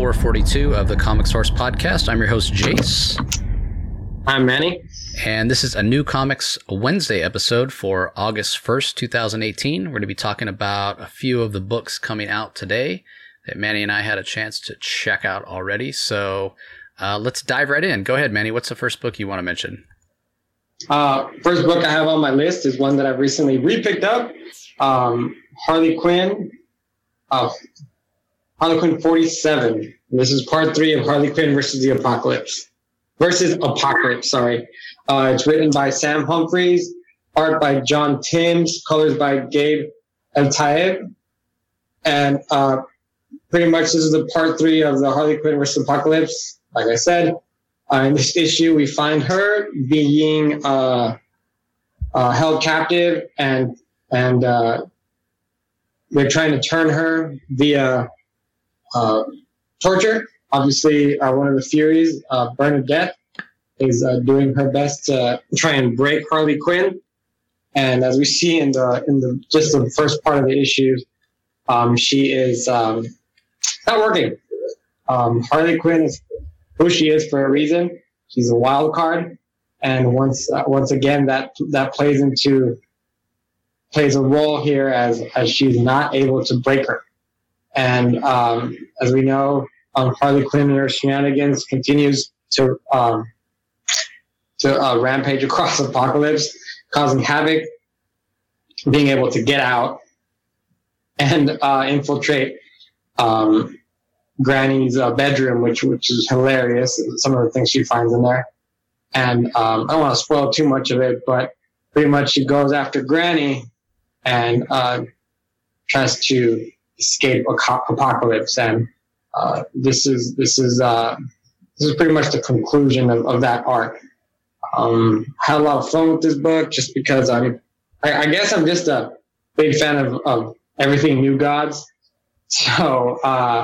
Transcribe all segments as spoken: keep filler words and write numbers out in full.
four forty-two of the Comic Source Podcast. I'm your host, Jace. I'm Manny. And this is a New Comics Wednesday episode for August first, twenty eighteen. We're going to be talking about a few of the books coming out today that Manny and I had a chance to check out already. So uh, let's dive right in. Go ahead, Manny. What's the first book you want to mention? Uh, first book I have on my list is one that I've recently re-picked up. Um, Harley Quinn. Uh, Harley Quinn forty-seven. And this is part three of Harley Quinn versus the Apocalypse. Versus Apocalypse, sorry. Uh, it's written by Sam Humphries, art by John Timms, colors by Gabe Eltaeb. And uh, pretty much this is the part three of the Harley Quinn versus Apocalypse. Like I said, uh, in this issue, we find her being uh, uh, held captive, and and uh, they're trying to turn her via uh, torture. Obviously, uh, one of the Furies, uh, Bernadette, is uh, doing her best to try and break Harley Quinn. And as we see in the in the just the first part of the issue, um, she is um, not working. Um, Harley Quinn is who she is for a reason. She's a wild card, and once uh, once again that that plays into plays a role here as as she's not able to break her. And um, as we know, um, Harley Quinn and her shenanigans continues to um, to uh, rampage across Apocalypse, causing havoc, being able to get out and uh, infiltrate um, Granny's uh, bedroom, which which is hilarious. Some of the things she finds in there, and um, I don't want to spoil too much of it, but pretty much she goes after Granny and uh, tries to escape Apocalypse. And uh, this is this is uh, this is pretty much the conclusion of, of that arc. Um, had a lot of fun with this book just because I'm, I, I guess I'm just a big fan of, of everything New Gods. So, uh,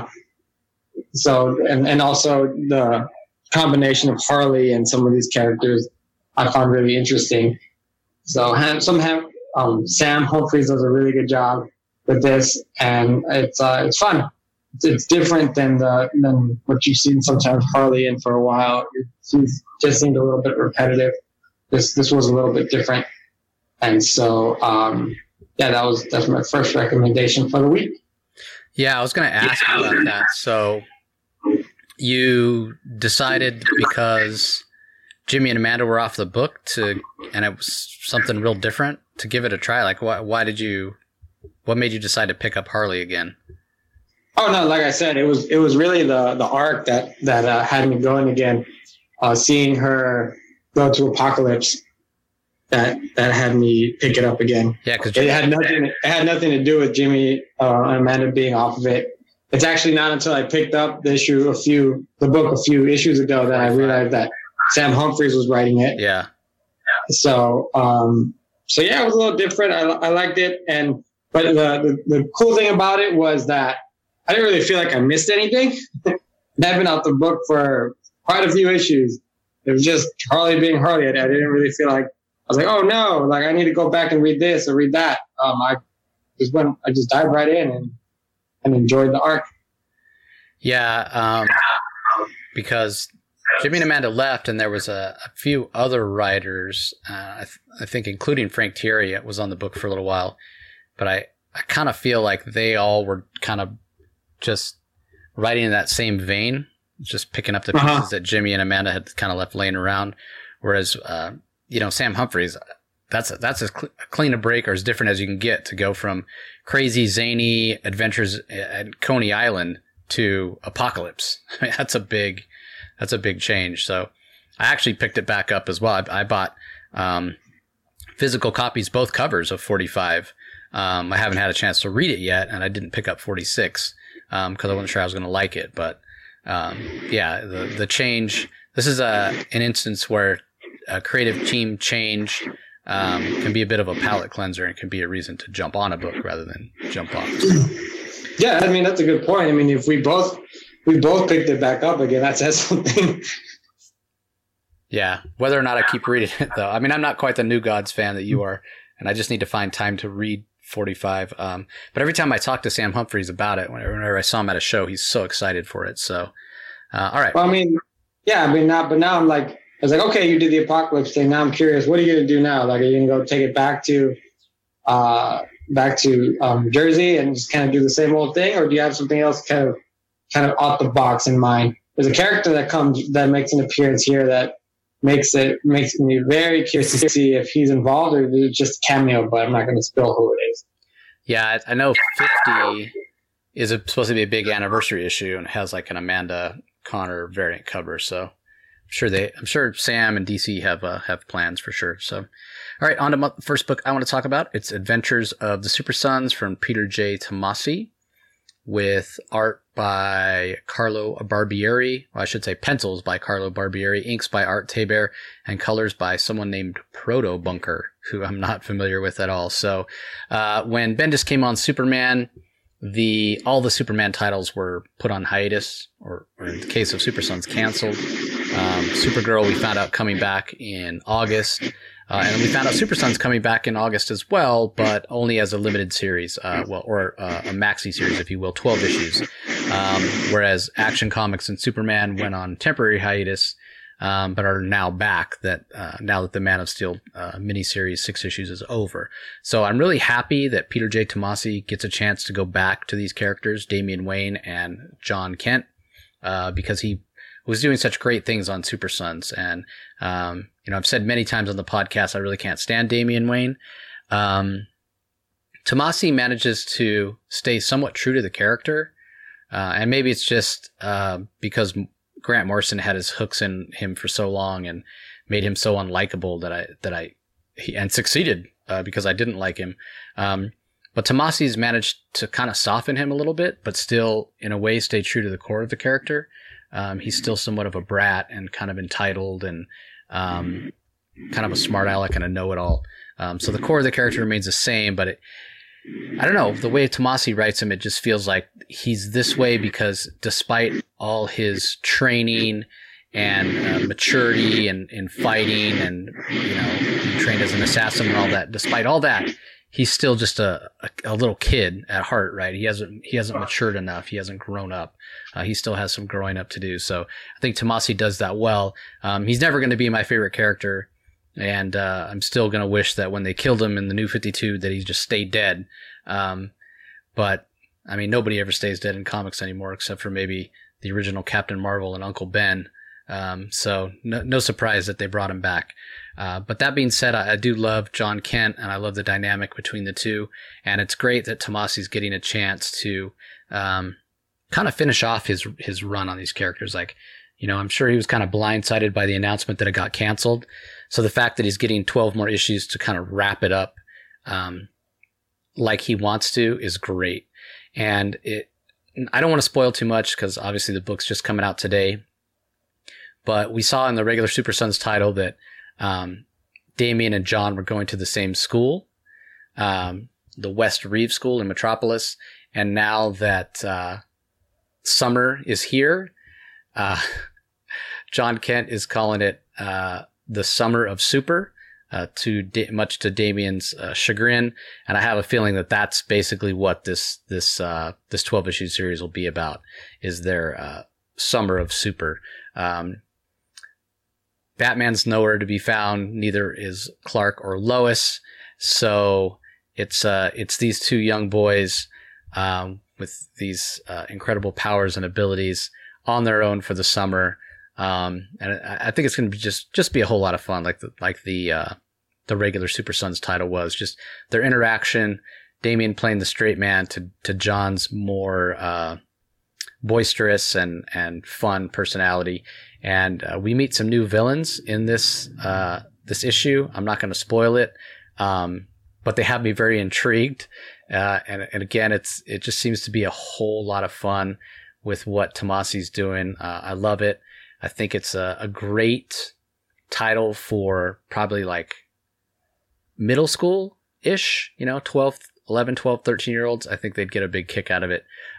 so, and, and also the combination of Harley and some of these characters I found really interesting. So some have, um, Sam Humphries does a really good job with this, and it's, uh, it's fun. It's, it's different than the, than what you've seen sometimes Harley in for a while. She's just seemed a little bit repetitive. This, this was a little bit different. And so, um, yeah, that was, that's my first recommendation for the week. Yeah, I was going to ask you about that. So you decided because Jimmy and Amanda were off the book to, and it was something real different, to give it a try. Like, why, why did you, what made you decide to pick up Harley again? Oh no, like I said, it was, it was really the, the arc that, that uh, had me going again. Uh, seeing her go to Apocalypse, that that had me pick it up again. Yeah, because it had nothing. It had nothing to do with Jimmy uh, and Amanda being off of it. It's actually not until I picked up the issue a few, the book a few issues ago, that I realized that Sam Humphries was writing it. Yeah. So, um, so yeah, it was a little different. I, I liked it, and but the, the the cool thing about it was that I didn't really feel like I missed anything. I've been out the book for quite a few issues. It was just Harley being Harley. I didn't really feel like, I was like, oh no, like I need to go back and read this or read that. Um, I just went, I just dived right in and, and enjoyed the arc. Yeah. Um, because Jimmy and Amanda left, and there was a, a few other writers, uh, I, th- I think including Frank Thierry was on the book for a little while, but I, I kind of feel like they all were kind of just writing in that same vein, just picking up the pieces uh-huh. that Jimmy and Amanda had kind of left laying around. Whereas, uh, you know, Sam Humphries, that's, a, that's as cl- clean a break or as different as you can get to go from crazy, zany adventures at Coney Island to Apocalypse. I mean, that's a big, that's a big change. So I actually picked it back up as well. I, I bought, um, physical copies, both covers of forty-five. Um, I haven't had a chance to read it yet, and I didn't pick up forty-six, um, cause I wasn't sure I was going to like it, but, Um, yeah, the, the change, this is a, an instance where a creative team change, um, can be a bit of a palate cleanser and can be a reason to jump on a book rather than jump off. So. Yeah. I mean, that's a good point. I mean, if we both, we both picked it back up again, that says something. Yeah. Whether or not I keep reading it though. I mean, I'm not quite the New Gods fan that you are, and I just need to find time to read forty-five. Um, but every time I talk to Sam Humphries about it, whenever, whenever I saw him at a show, he's so excited for it. So, uh, all right. Well, I mean, yeah, I mean, now, but now I'm like, I was like, okay, you did the Apocalypse thing. Now I'm curious, what are you going to do now? Like, are you going to go take it back to, uh, back to um, Jersey and just kind of do the same old thing, or do you have something else kind of, kind of off the box in mind? There's a character that comes that makes an appearance here that makes it makes me very curious to see if he's involved or if it's just a cameo. But I'm not going to spill who it is. Yeah, I know fifty is a, supposed to be a big anniversary issue and has like an Amanda Connor variant cover. So I'm sure they, I'm sure Sam and D C have uh, have plans for sure. So, all right, on to the first book I want to talk about. It's Adventures of the Super Sons from Peter J. Tomasi, with art by Carlo Barbieri. Well, I should say pencils by Carlo Barbieri, inks by Art Taber, and colors by someone named Proto Bunker, who I'm not familiar with at all. So uh, when Bendis came on Superman, the all the Superman titles were put on hiatus, or, or in the case of Super Sons, canceled. Um, Supergirl, we found out coming back in August. Uh, and we found out Super Sons coming back in August as well, but only as a limited series, uh, well, or uh, a maxi series, if you will, twelve issues. Um, whereas Action Comics and Superman went on temporary hiatus, um, but are now back. That uh, now that the Man of Steel uh, miniseries six issues is over, so I'm really happy that Peter J. Tomasi gets a chance to go back to these characters, Damian Wayne and John Kent, uh, because he was doing such great things on Super Sons. And, um, you know, I've said many times on the podcast, I really can't stand Damian Wayne. Um, Tomasi manages to stay somewhat true to the character. Uh, and maybe it's just, uh, because Grant Morrison had his hooks in him for so long and made him so unlikable that I, that I, he, and succeeded, uh, because I didn't like him. Um, but Tomasi's managed to kind of soften him a little bit, but still in a way stay true to the core of the character. Um, he's still somewhat of a brat and kind of entitled and um, kind of a smart aleck and a know-it-all. Um, so the core of the character remains the same, but it, I don't know, the way Tomasi writes him, it just feels like he's this way because despite all his training and uh, maturity and, and fighting and, you know, being trained as an assassin and all that, despite all that, he's still just a, a, a little kid at heart, right? He hasn't he hasn't matured enough. He hasn't grown up. Uh, he still has some growing up to do. So I think Tomasi does that well. Um, he's never going to be my favorite character, and uh, I'm still going to wish that when they killed him in the New fifty-two that he just stayed dead. Um, but I mean, nobody ever stays dead in comics anymore, except for maybe the original Captain Marvel and Uncle Ben. Um, so no, no surprise that they brought him back. Uh, but that being said, I, I do love John Kent, and I love the dynamic between the two. And it's great that Tomasi's getting a chance to um, kind of finish off his his run on these characters. Like, you know, I'm sure he was kind of blindsided by the announcement that it got canceled. So the fact that he's getting twelve more issues to kind of wrap it up um, like he wants to is great. And it, I don't want to spoil too much because obviously the book's just coming out today. But we saw in the regular Super Sons title that um, Damian and John were going to the same school, um, the West Reeve School in Metropolis. And now that uh, summer is here, uh, John Kent is calling it uh, the Summer of Super, uh, to da- much to Damian's uh, chagrin. And I have a feeling that that's basically what this this uh, this twelve issue series will be about, is their uh, Summer of Super. Um, Batman's nowhere to be found. Neither is Clark or Lois. So it's uh, it's these two young boys um, with these uh, incredible powers and abilities on their own for the summer. Um, and I, I think it's going to be just just be a whole lot of fun, like the like the uh, the regular Super Sons title was. Just their interaction. Damian playing the straight man to to John's more uh, boisterous and and fun personality. And uh, we meet some new villains in this uh, this issue. I'm not going to spoil it, um, but they have me very intrigued. Uh, and, and again, it's it just seems to be a whole lot of fun with what Tomasi's doing. Uh, I love it. I think it's a, a great title for probably like middle school-ish, you know, twelve, eleven, twelve, thirteen year olds. I think they'd get a big kick out of it.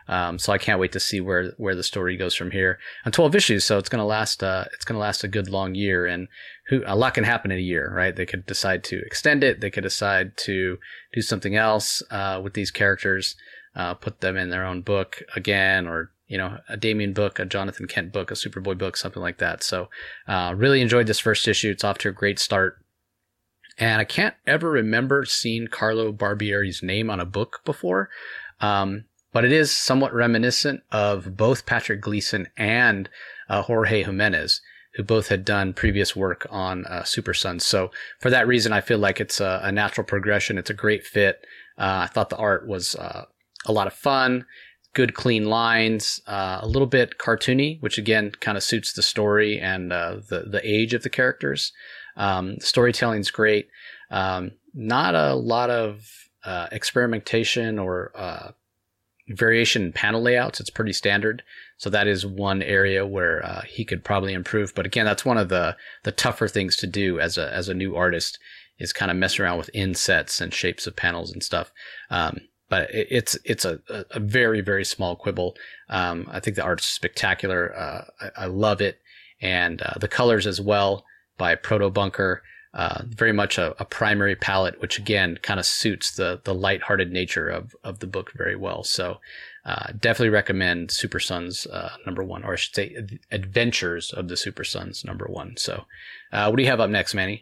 Um, so I can't wait to see where, where the story goes from here. And twelve issues, so it's going to last. Uh, it's going to last a good long year, and who a lot can happen in a year, right? They could decide to extend it. They could decide to do something else uh, with these characters, uh, put them in their own book again, or you know, a Damian book, a Jonathan Kent book, a Superboy book, something like that. So, uh, really enjoyed this first issue. It's off to a great start. And I can't ever remember seeing Carlo Barbieri's name on a book before. Um, but it is somewhat reminiscent of both Patrick Gleason and uh, Jorge Jimenez, who both had done previous work on uh, Super Sons. So for that reason, I feel like it's a, a natural progression. It's a great fit. Uh, I thought the art was uh, a lot of fun, good clean lines, uh, a little bit cartoony, which again kind of suits the story and uh, the, the age of the characters. Um, storytelling's great. Um, not a lot of uh, experimentation or uh, variation in panel layouts. It's pretty standard. So that is one area where uh, he could probably improve. But again, that's one of the the tougher things to do as a as a new artist, is kind of mess around with insets and shapes of panels and stuff. Um, but it, it's it's a, a very, very small quibble. Um, I think the art's spectacular. Uh, I, I love it. And uh, the colors as well, by Proto Bunker, uh, very much a, a primary palette, which again kind of suits the the lighthearted nature of of the book very well. So uh, definitely recommend Super Sons uh, number one, or I should say Adventures of the Super Sons number one. So uh, what do you have up next, Manny?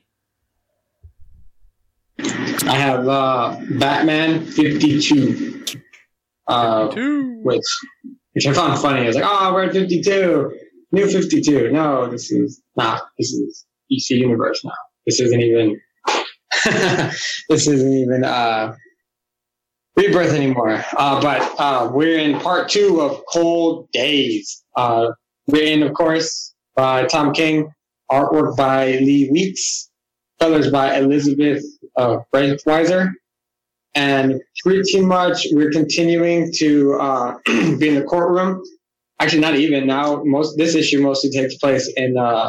I have uh, Batman fifty-two, uh, fifty-two. which which I found funny. I was like, oh, we're at fifty-two, new fifty-two. No, this is not. This is D C Universe now. This isn't even this isn't even uh, Rebirth anymore. Uh, but uh, we're in part two of Cold Days. Uh, written, of course, by Tom King, artwork by Lee Weeks, colors by Elizabeth uh, Breitweiser, and pretty much we're continuing to uh, be in the courtroom. Actually, not even now. Most this issue mostly takes place in. Uh,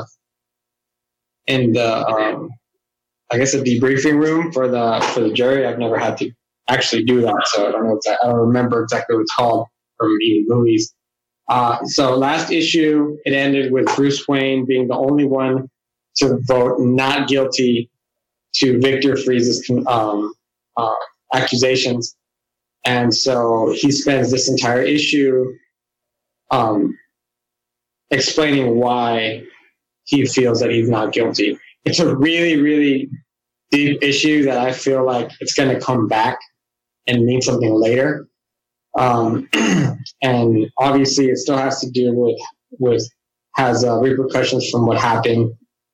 in the, um, I guess, a debriefing room for the for the jury. I've never had to actually do that, so I don't know. Exactly, I don't remember exactly what it's called from even movies. Uh, so last issue, it ended with Bruce Wayne being the only one to vote not guilty to Victor Freeze's um, uh, accusations, and so he spends this entire issue um, explaining why he feels that he's not guilty. It's a really, really deep issue that I feel like it's going to come back and mean something later. Um, and obviously it still has to do with, with has uh, repercussions from what happened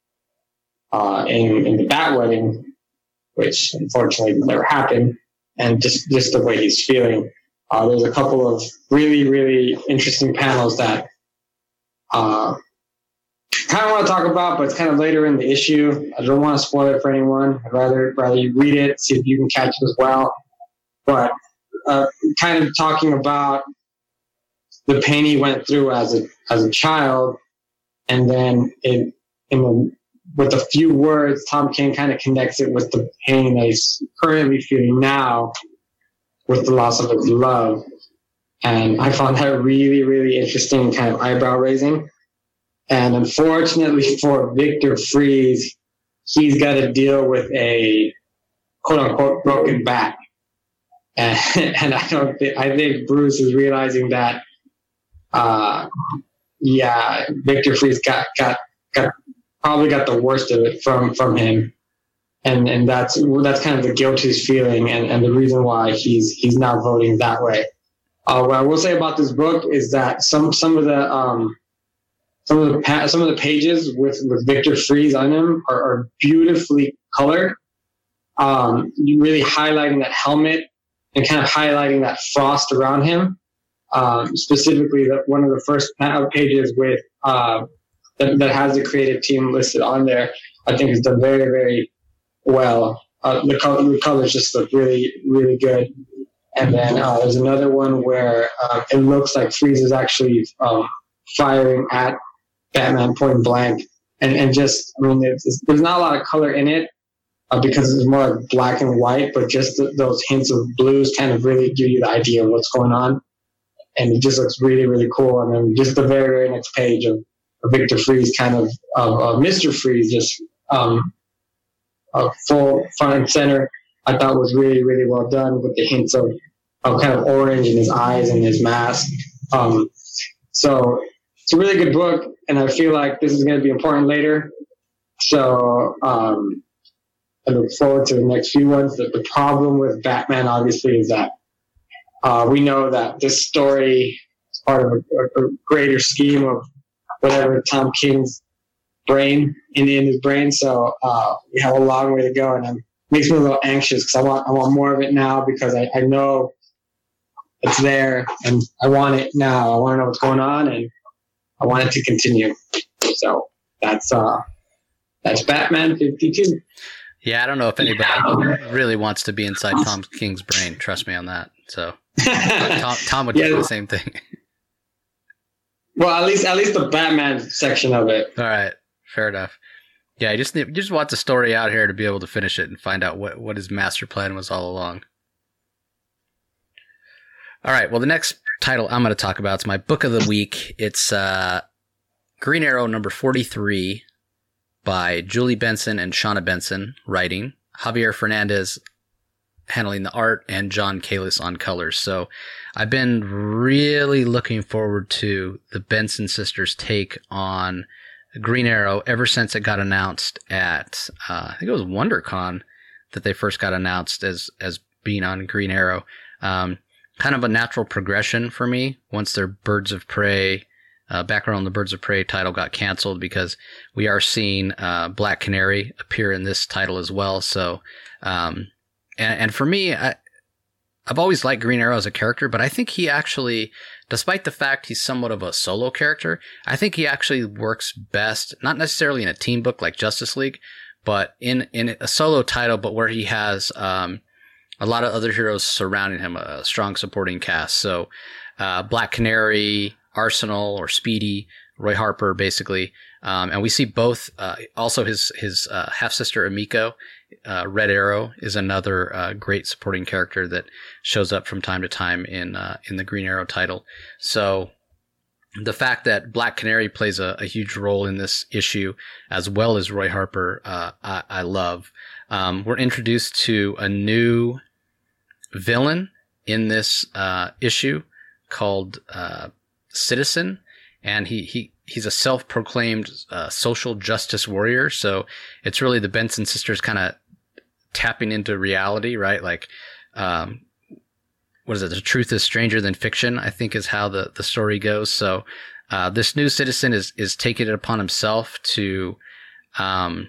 uh, in, in the Bat Wedding, which unfortunately never happened, and just, just the way he's feeling. Uh, there's a couple of really, really interesting panels that uh, kind of want to talk about, but it's kind of later in the issue. I don't want to spoil it for anyone. I'd rather rather you read it, see if you can catch it as well. But uh, kind of talking about the pain he went through as a as a child, and then in in the, with a few words, Tom King kind of connects it with the pain that he's currently feeling now with the loss of his love. And I found that really, really interesting, kind of eyebrow raising. And unfortunately for Victor Freeze, he's got to deal with a quote unquote broken back. And, and I don't think, I think Bruce is realizing that, uh, yeah, Victor Freeze got, got, got, probably got the worst of it from, from him. And, and that's, that's kind of the guilt he's feeling, and, and the reason why he's, he's now voting that way. Uh, what I will say about this book is that some, some of the, um, Some of the pa- some of the pages with, with Victor Freeze on them are, are beautifully colored. Um, really highlighting that helmet and kind of highlighting that frost around him. Um, specifically, that one of the first pages with uh, that, that has the creative team listed on there, I think is done very, very well. Uh, the, color, the colors just look really, really good. And then uh, there's another one where uh, it looks like Freeze is actually um, firing at Batman point blank, and, and just, I mean, there's, there's not a lot of color in it uh, because it's more like black and white, but just the, those hints of blues kind of really give you the idea of what's going on. and it just looks really, really cool. And then just the very, very next page of, of Victor Freeze, kind of, of, of Mister Freeze, just um, uh, full front and center, I thought was really, really well done with the hints of, of kind of orange in his eyes and his mask. Um, so it's a really good book, and I feel like this is going to be important later. So um, I look forward to the next few ones. The, the problem with Batman, obviously, is that uh, we know that this story is part of a, a greater scheme of whatever Tom King's brain in, in his brain. So uh, we have a long way to go, and it makes me a little anxious because I want I want more of it now, because I, I know it's there and I want it now. I want to know what's going on, and I want it to continue. So that's uh, that's Batman fifty-two. Yeah, I don't know if anybody really wants to be inside Tom King's brain. Trust me on that. So Tom, Tom would yeah. do the same thing. Well, at least at least the Batman section of it. All right, fair enough. Yeah, you just need, you just want the story out here to be able to finish it and find out what, what his master plan was all along. All right, well, the next title I'm going to talk about is my book of the week. It's uh, Green Arrow number forty-three by Julie Benson and Shauna Benson writing, Javier Fernandez handling the art, and John Kalis on colors. So I've been really looking forward to the Benson sisters' take on Green Arrow ever since it got announced at, uh, I think it was WonderCon that they first got announced as, as being on Green Arrow. Um, kind of a natural progression for me once their Birds of Prey, uh, background on the Birds of Prey title got canceled, because we are seeing uh, Black Canary appear in this title as well. So, um, and, and for me, I, I've always liked Green Arrow as a character, but I think he actually, despite the fact he's somewhat of a solo character, I think he actually works best, not necessarily in a team book like Justice League, but in, in a solo title, but where he has um, a lot of other heroes surrounding him, a strong supporting cast. So uh, Black Canary, Arsenal, or Speedy, Roy Harper, basically. Um, and we see both, uh, also his, his uh, half-sister Emiko, uh, Red Arrow, is another uh, great supporting character that shows up from time to time in uh, in the Green Arrow title. So the fact that Black Canary plays a, a huge role in this issue, as well as Roy Harper, uh, I, I love. Um, we're introduced to a new villain in this uh, issue called uh, Citizen, and he, he he's a self-proclaimed uh, social justice warrior. So it's really the Benson sisters kind of tapping into reality, right? Like, um, what is it? The truth is stranger than fiction, I think is how the, the story goes. So uh, this new citizen is is taking it upon himself to um,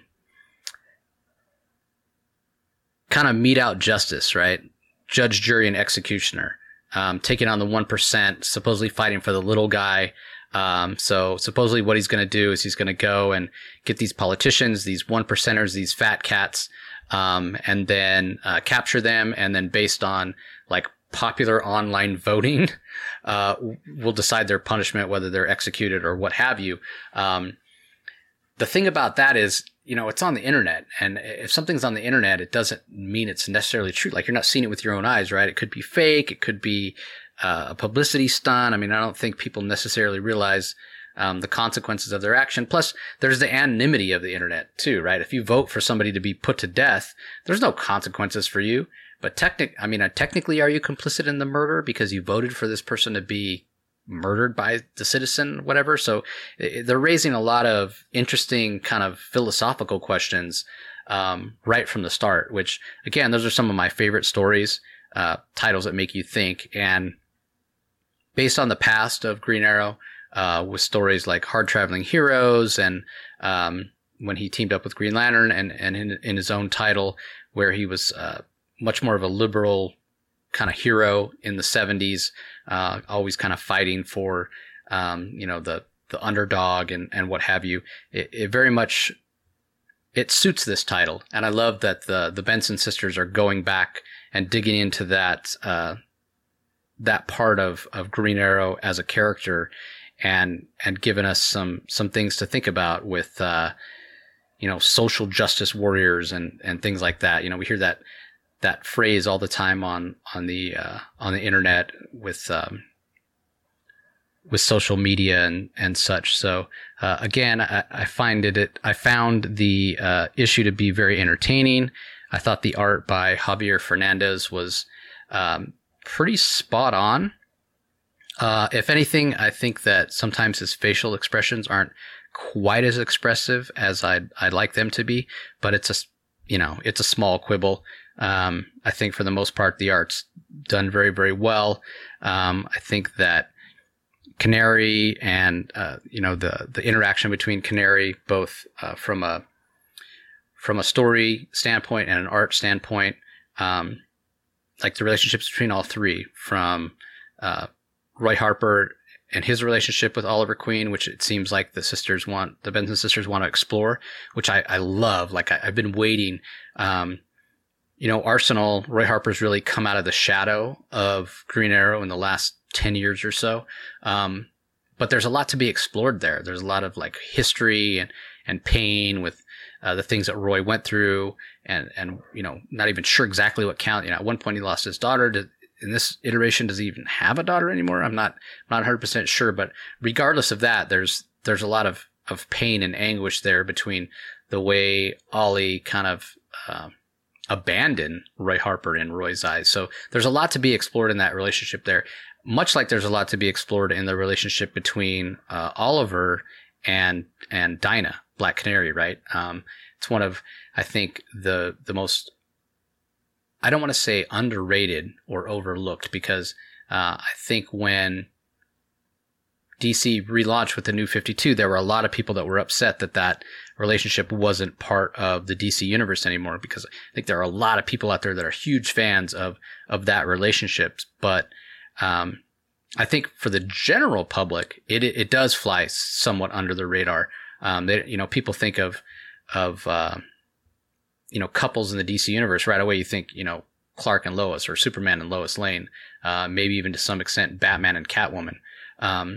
kind of mete out justice, right? Judge, jury, and executioner. Um, taking on the one percent, supposedly fighting for the little guy. Um, so supposedly what he's going to do is he's going to go and get these politicians, these one percenters, these fat cats, um, and then uh, capture them. And then based on like popular online voting, uh, we'll decide their punishment, whether they're executed or what have you. Um, the thing about that is, you know, it's on the internet, and if something's on the internet, it doesn't mean it's necessarily true. Like, you're not seeing it with your own eyes, right? It could be fake. It could be uh, a publicity stunt. I mean, I don't think people necessarily realize um, the consequences of their action. Plus, there's the anonymity of the internet too, right? If you vote for somebody to be put to death, there's no consequences for you. But technic, I mean, uh, technically, are you complicit in the murder because you voted for this person to be murdered by the citizen, whatever? So they're raising a lot of interesting kind of philosophical questions um, right from the start, which, again, those are some of my favorite stories, uh, titles that make you think. And based on the past of Green Arrow, uh, with stories like Hard Traveling Heroes, and um, when he teamed up with Green Lantern, and, and in, in his own title, where he was uh, much more of a liberal kind of hero in the seventies, uh, always kind of fighting for, um, you know, the, the underdog and, and what have you. It, it very much, it suits this title. And I love that the, the Benson sisters are going back and digging into that, uh, that part of, of Green Arrow as a character, and, and giving us some, some things to think about with, uh, you know, social justice warriors and, and things like that. You know, we hear that, that phrase all the time on, on the, uh, on the internet with, um, with social media and, and such. So uh, again, I, I find it, it I found the uh, issue to be very entertaining. I thought the art by Javier Fernandez was um, pretty spot on. Uh, if anything, I think that sometimes his facial expressions aren't quite as expressive as I'd, I'd like them to be, but it's a, you know, it's a small quibble. Um, I think for the most part, the art's done very, very well. Um, I think that Canary and, uh, you know, the, the interaction between Canary, both, uh, from a, from a story standpoint and an art standpoint, um, like the relationships between all three, from, uh, Roy Harper and his relationship with Oliver Queen, which it seems like the sisters want, the Benson sisters want to explore, which I, I love. Like I, I've been waiting, um, you know, Arsenal, Roy Harper's really come out of the shadow of Green Arrow in the last ten years or so. Um, but there's a lot to be explored there. There's a lot of like history and, and pain with uh, the things that Roy went through, and, and, you know, not even sure exactly what count. You know, at one point he lost his daughter. To, in this iteration, does he even have a daughter anymore? I'm not, not one hundred percent sure, but regardless of that, there's, there's a lot of, of pain and anguish there between the way Ollie kind of, uh, abandon Roy Harper in Roy's eyes. So there's a lot to be explored in that relationship there, much like there's a lot to be explored in the relationship between uh, Oliver and and Dinah, Black Canary, right? Um, it's one of, I think, the the most, I don't want to say underrated or overlooked, because uh, I think when D C relaunched with the New fifty-two, there were a lot of people that were upset that that relationship wasn't part of the D C universe anymore, because I think there are a lot of people out there that are huge fans of, of that relationship. But, um, I think for the general public, it, it does fly somewhat under the radar. Um, they, you know, people think of, of, uh, you know, couples in the D C universe right away. You think, you know, Clark and Lois, or Superman and Lois Lane, uh, maybe even to some extent Batman and Catwoman. Um,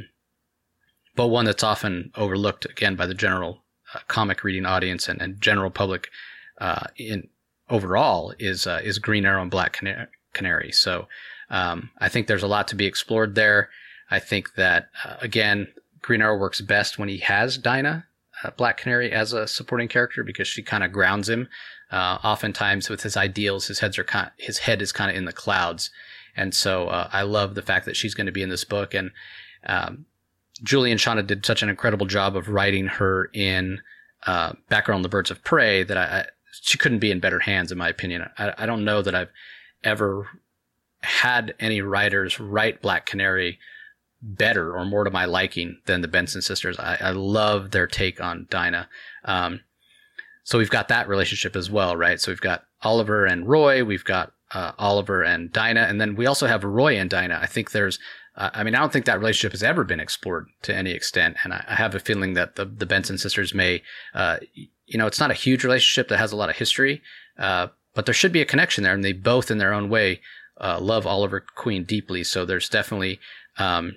but one that's often overlooked again by the general Uh, comic reading audience and, and general public uh, in overall is uh, is Green Arrow and Black Canary. Canary. So um, I think there's a lot to be explored there. I think that uh, again, Green Arrow works best when he has Dinah, uh, Black Canary, as a supporting character, because she kind of grounds him. Uh, oftentimes with his ideals, his heads are kind his head is kind of in the clouds, and so uh, I love the fact that she's going to be in this book. And um, Julie and Shauna did such an incredible job of writing her in uh, Batgirl and the Birds of Prey that I, I she couldn't be in better hands, in my opinion. I, I don't know that I've ever had any writers write Black Canary better or more to my liking than the Benson sisters. I, I love their take on Dinah. Um, so we've got that relationship as well, right? So we've got Oliver and Roy, we've got uh, Oliver and Dinah, and then we also have Roy and Dinah. I think there's Uh, I mean, I don't think that relationship has ever been explored to any extent. And I, I have a feeling that the, the Benson sisters may, uh, you know, it's not a huge relationship that has a lot of history, uh, but there should be a connection there. And they both, in their own way, uh, love Oliver Queen deeply. So there's definitely, um,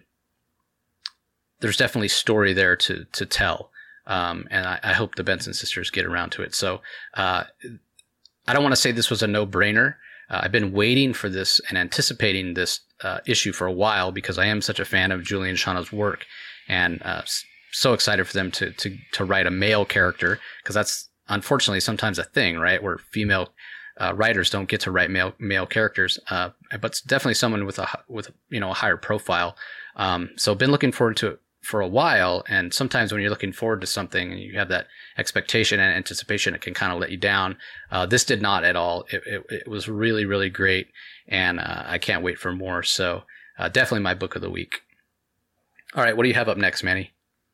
there's definitely story there to, to tell. Um, and I, I hope the Benson sisters get around to it. So, uh, I don't want to say this was a no-brainer. Uh, I've been waiting for this and anticipating this uh, issue for a while, because I am such a fan of Julie and Shauna's work, and uh, so excited for them to to to write a male character, because that's unfortunately sometimes a thing, right, where female uh, writers don't get to write male male characters. Uh, but it's definitely someone with a with you know a higher profile. Um, so been looking forward to it for a while, and sometimes when you're looking forward to something and you have that expectation and anticipation, it can kind of let you down. Uh, this did not at all. It, it, it was really, really great, and uh, I can't wait for more. So uh, definitely my book of the week. All right, what do you have up next, Manny?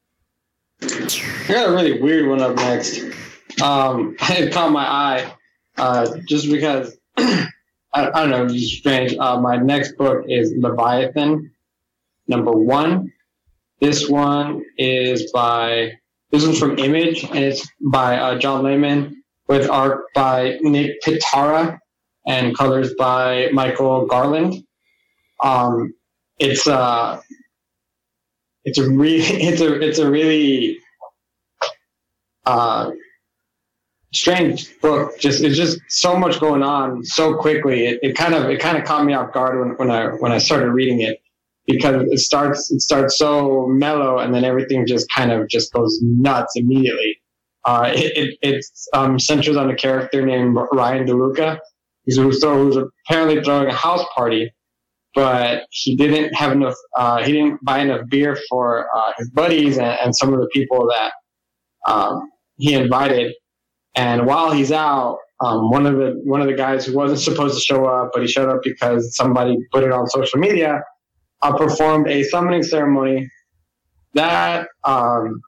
I got a really weird one up next. Um, it caught my eye uh, just because, I, I don't know, it's strange. Uh, my next book is Leviathan, number one. This one is by, this one's from Image, and it's by uh, John Layman, with art by Nick Pitara and colors by Michael Garland. Um, it's uh, it's a really, it's a, it's a really uh, strange book. Just it's just so much going on so quickly. It, it kind of it kind of caught me off guard when, when I when I started reading it. because it starts it starts so mellow, and then everything just kind of just goes nuts immediately. Uh, it it it's, um, centers on a character named Ryan DeLuca, who's, who's apparently throwing a house party, but he didn't have enough. Uh, he didn't buy enough beer for uh, his buddies and, and some of the people that um, he invited. And while he's out, um, one of the one of the guys who wasn't supposed to show up, but he showed up because somebody put it on social media, uh, performed a summoning ceremony that um,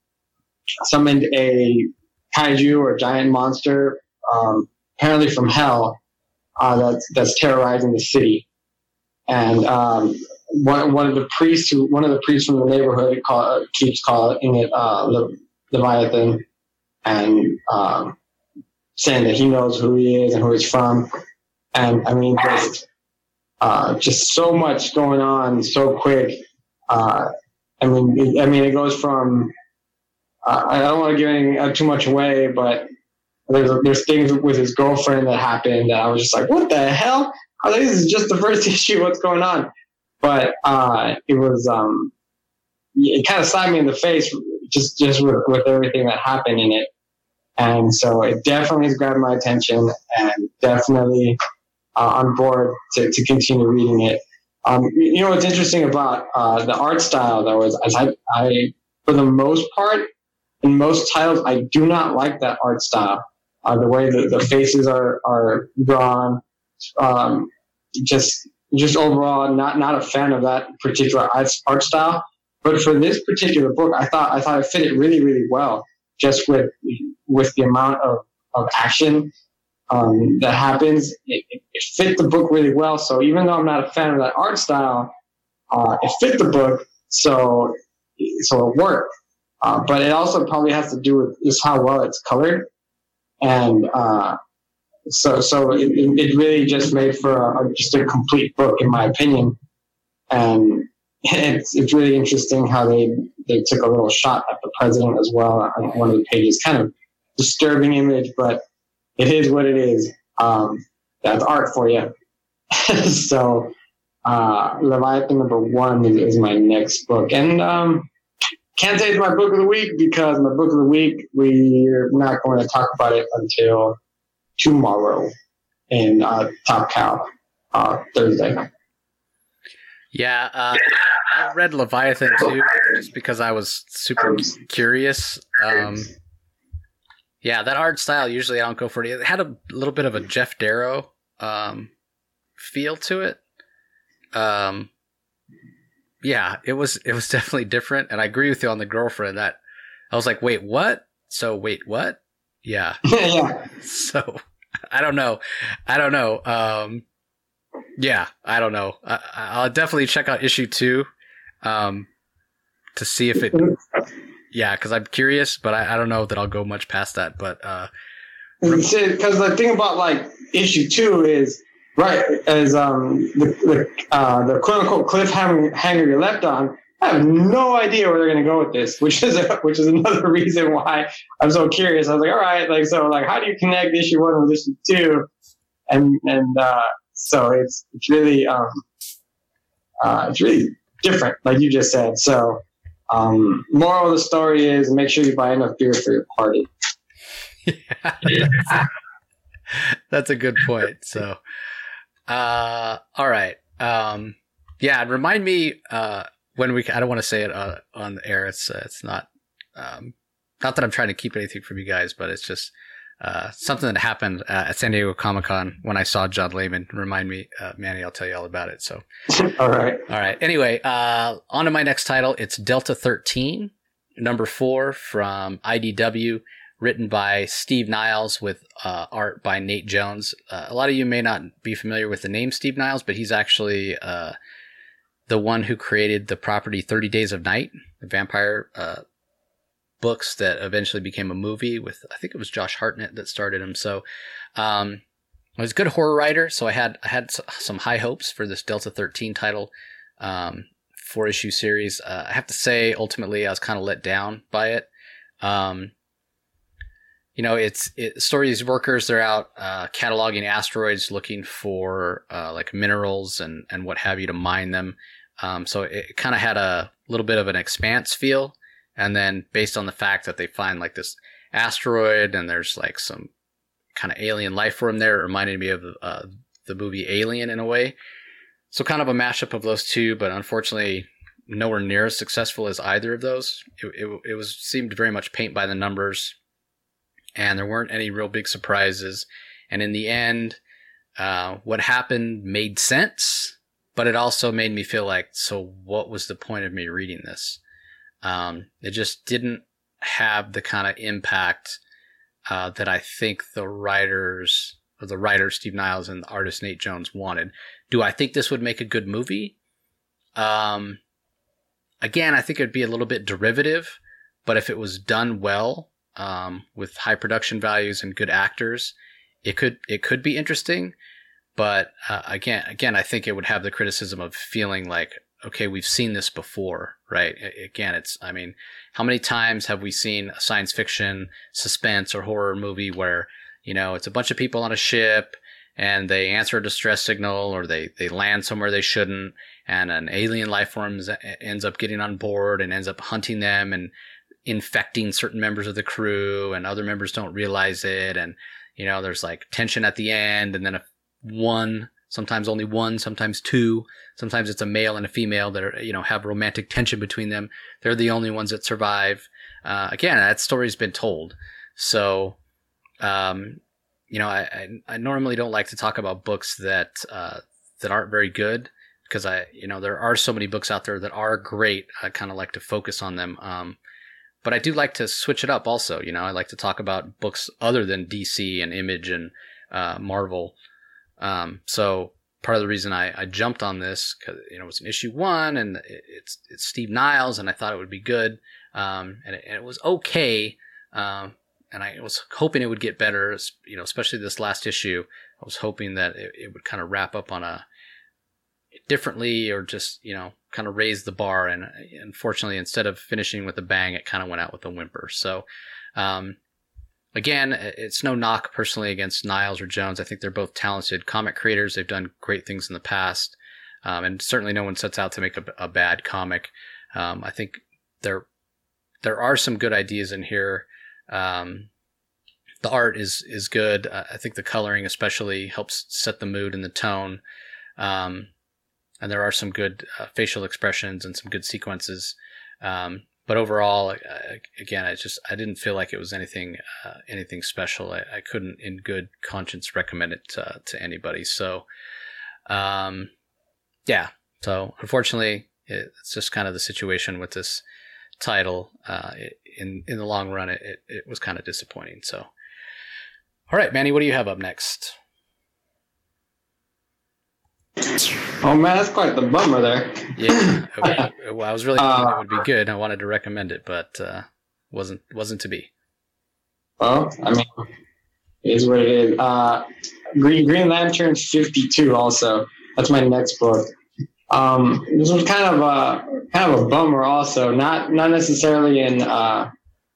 summoned a kaiju or giant monster, um, apparently from hell, uh, that's that's terrorizing the city. And um, one one of the priests who one of the priests from the neighborhood call, keeps calling it uh, Le, Leviathan, and um, saying that he knows who he is and who he's from. And I mean, just uh, just so much going on so quick. Uh, I mean, it, I mean, it goes from uh, I don't want to give anything uh, too much away, but there's there's things with his girlfriend that happened that I was just like, what the hell? I was like, this is just the first issue. What's going on? But uh, it was um, it kind of slapped me in the face just just with, with everything that happened in it. And so it definitely has grabbed my attention, and definitely uh, on board to, to continue reading it. Um, you know what's interesting about uh, the art style, though, is I, I, for the most part, in most titles, I do not like that art style. Uh, the way that the faces are are drawn, um, just just overall, not not a fan of that particular art, art style. But for this particular book, I thought I thought it fit it really really well, just with with the amount of, of action um, that happens. It, it, it fit the book really well. So even though I'm not a fan of that art style, uh, it fit the book, so so it worked. Uh, but it also probably has to do with just how well it's colored, and uh, so so it, it really just made for a, just a complete book, in my opinion. And it's it's really interesting how they they took a little shot at the president as well on one of the pages. Kind of disturbing image, but it is what it is. Um, that's art for you. So uh, Leviathan number one is, is my next book, and um, can't say it's my book of the week because my book of the week, we're not going to talk about it until tomorrow in uh, Top Cow, uh, Thursday. Yeah, uh, I read Leviathan too, just because I was super curious. Um, yeah, that art style, usually I don't go for it. It had a little bit of a Jeff Darrow um, feel to it. Um, yeah, it was it was definitely different, and I agree with you on the girlfriend. That I was like, wait, what? So wait, what? Yeah. Yeah. So I don't know. I don't know. Um, yeah, I don't know. I, I'll definitely check out issue two um, to see if it. Yeah, because I'm curious, but I, I don't know that I'll go much past that. But uh, because the thing about like issue two is right as um the the, uh, the quote unquote cliffhanger hanger you left on. I have no idea where they're going to go with this, which is a, which is another reason why I'm so curious. I was like, all right, like so, like how do you connect issue one with issue two? And and uh, so it's it's really um uh, it's really different, like you just said. So. Um, moral of the story is make sure you buy enough beer for your party. Yeah, that's, that's a good point. So, uh, all right. Um, yeah, remind me, uh, when we, I don't want to say it uh, on the air. It's, uh, it's not, um, not that I'm trying to keep anything from you guys, but it's just, uh, something that happened uh, at San Diego Comic-Con when I saw John Layman. Remind me, uh, Manny, I'll tell you all about it. So, all right. All right. Anyway, uh, on to my next title. It's Delta thirteen, number four from I D W, written by Steve Niles with uh, art by Nate Jones. Uh, a lot of you may not be familiar with the name Steve Niles, but he's actually uh, the one who created the property thirty Days of Night, the vampire uh books that eventually became a movie with, I think it was Josh Hartnett that started him. So, um, I was a good horror writer. So I had, I had some high hopes for this Delta thirteen title, um, four issue series. Uh, I have to say, ultimately I was kind of let down by it. Um, you know, it's, it, stories workers, they're out, uh, cataloging asteroids, looking for, uh, like minerals and, and what have you to mine them. Um, so it kind of had a little bit of an Expanse feel. And then based on the fact that they find like this asteroid and there's like some kind of alien life form there, it reminded me of uh, the movie Alien in a way. So kind of a mashup of those two, but unfortunately nowhere near as successful as either of those. It, it, it was seemed very much paint by the numbers, and there weren't any real big surprises. And in the end, uh, what happened made sense, but it also made me feel like, so what was the point of me reading this? Um, it just didn't have the kind of impact uh, that I think the writers, or the writer Steve Niles and the artist Nate Jones wanted. Do I think this would make a good movie? Um, again, I think it'd be a little bit derivative, but if it was done well, um, with high production values and good actors, it could it could be interesting. But uh, again, again, I think it would have the criticism of feeling like, okay, we've seen this before, right? Again, it's, I mean, how many times have we seen a science fiction, suspense, or horror movie where, you know, it's a bunch of people on a ship and they answer a distress signal, or they, they land somewhere they shouldn't, and an alien life form ends up getting on board and ends up hunting them and infecting certain members of the crew, and other members don't realize it. And, you know, there's like tension at the end, and then a one, sometimes only one, sometimes two, sometimes it's a male and a female that are, you know, have romantic tension between them. They're the only ones that survive. Uh, again, that story's been told. So, um, you know, I, I, I normally don't like to talk about books that, uh, that aren't very good, because I, you know, there are so many books out there that are great. I kind of like to focus on them. Um, but I do like to switch it up also. You know, I like to talk about books other than D C and Image and, uh, Marvel. Um, so part of the reason I, I jumped on this, cause, you know, it was an issue one, and it, it's, it's Steve Niles, and I thought it would be good. Um, and it, and it was okay. Um, and I was hoping it would get better, you know, especially this last issue. I was hoping that it, it would kind of wrap up on a differently, or just, you know, kind of raise the bar. And unfortunately, instead of finishing with a bang, it kind of went out with a whimper. So, um, Again, it's no knock personally against Niles or Jones. I think they're both talented comic creators. They've done great things in the past. Um, and certainly no one sets out to make a, a bad comic. Um, I think there there are some good ideas in here. Um, the art is is good. Uh, I think the coloring especially helps set the mood and the tone. Um, and there are some good uh, facial expressions and some good sequences. Um, But overall, uh, again, I just I didn't feel like it was anything uh, anything special. I, I couldn't, in good conscience, recommend it to, to anybody. So, um, yeah. So unfortunately, it's just kind of the situation with this title. Uh, it, in in the long run, it it, it was kind of disappointing. So, all right, Manny, what do you have up next? Oh man, that's quite the bummer there. Yeah, okay. Well, I was really hoping uh, it would be good. I wanted to recommend it, but uh, wasn't wasn't to be. Well, I mean, it is what it is. Uh, Green Green Lantern fifty-two. Also, that's my next book. Um, this was kind of a kind of a bummer. Also, not not necessarily in uh,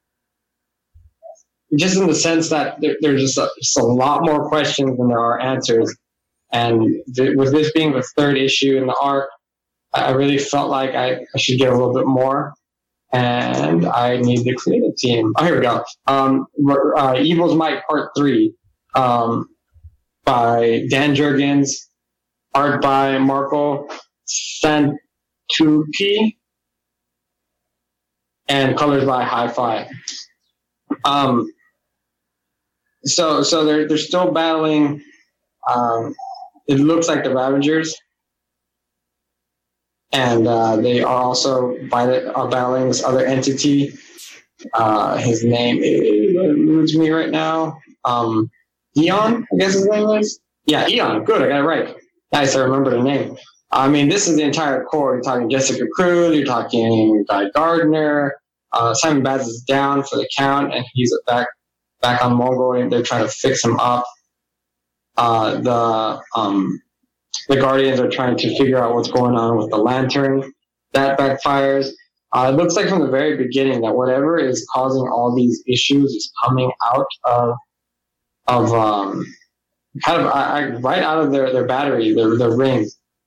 just in the sense that there, there's just a, just a lot more questions than there are answers. And th- with this being the third issue in the arc, I really felt like I, I should get a little bit more. And I need the creative team. Oh, here we go. Um, uh, Evil's Might Part three, um, by Dan Jurgens, art by Marco Santucci, and colors by Hi-Fi. Um, so, so they're they're still battling. Um, It looks like the Ravagers, and uh, they are also by the, are battling this other entity. Uh, his name eludes me right now. Um, Eon, I guess his name is. Yeah, Eon. Good, I got it right. Nice, I remember the name. I mean, this is the entire core. You're talking Jessica Cruz. You're talking Guy Gardner. Uh, Simon Baz is down for the count, and he's back back on Mogul, and they're trying to fix him up. Uh, the um, the Guardians are trying to figure out what's going on with the Lantern. That backfires. Uh, it looks like from the very beginning that whatever is causing all these issues is coming out of of um, kind of I, I, right out of their, their battery, their their rings.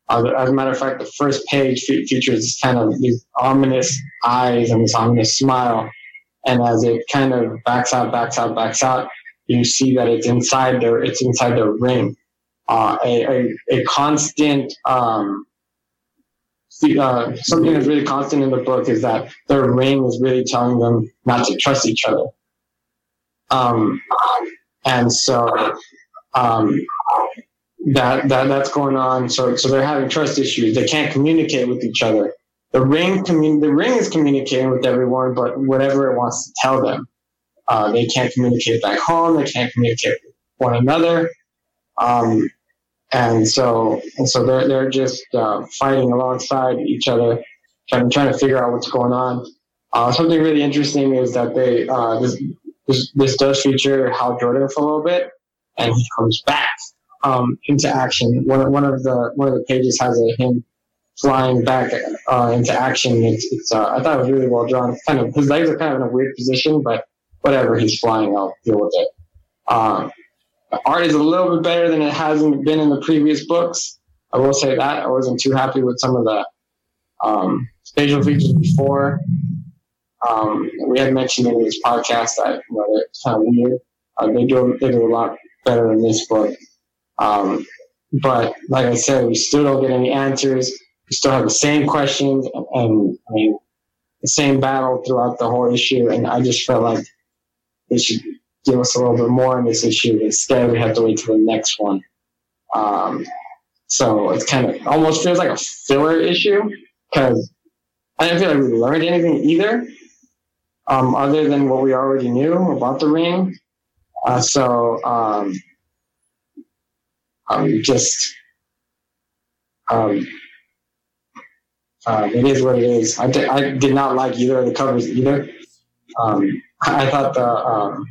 Uh, as a matter of fact, the first page fe- features kind of these ominous eyes and this ominous smile. And as it kind of backs out, backs out, backs out, you see that it's inside their, it's inside their ring. Uh, a, a, a constant, um, uh, something that's really constant in the book is that their ring is really telling them not to trust each other. Um, and so, um, that, that, that's going on. So, so they're having trust issues. They can't communicate with each other. The ring, commun- the ring is communicating with everyone, but whatever it wants to tell them. Uh, they can't communicate back home. They can't communicate with one another. Um, and so, and so they're, they're just, uh, fighting alongside each other, trying, trying to figure out what's going on. Uh, something really interesting is that they, uh, this, this, this does feature Hal Jordan for a little bit, and he comes back, um, into action. One, one of the, one of the pages has a, him flying back, uh, into action. It's, it's, uh, I thought it was really well drawn. Kind of, his legs are kind of in a weird position, but whatever, he's flying, I'll deal with it. Um, the art is a little bit better than it hasn't been in the previous books. I will say that. I wasn't too happy with some of the um, spatial features before. Um, we had mentioned in this podcast that, you know, it's kind of weird. Uh, they do they do a lot better in this book. Um, but like I said, we still don't get any answers. We still have the same questions and, and I mean the same battle throughout the whole issue. And I just felt like they should give us a little bit more on this issue. Instead, we have to wait till the next one. Um, so it's kind of almost feels like a filler issue because I didn't feel like we learned anything either, um, other than what we already knew about the ring. Uh, so um, um, just um, uh, it is what it is. I did, I did not like either of the covers either. Um, I thought the um,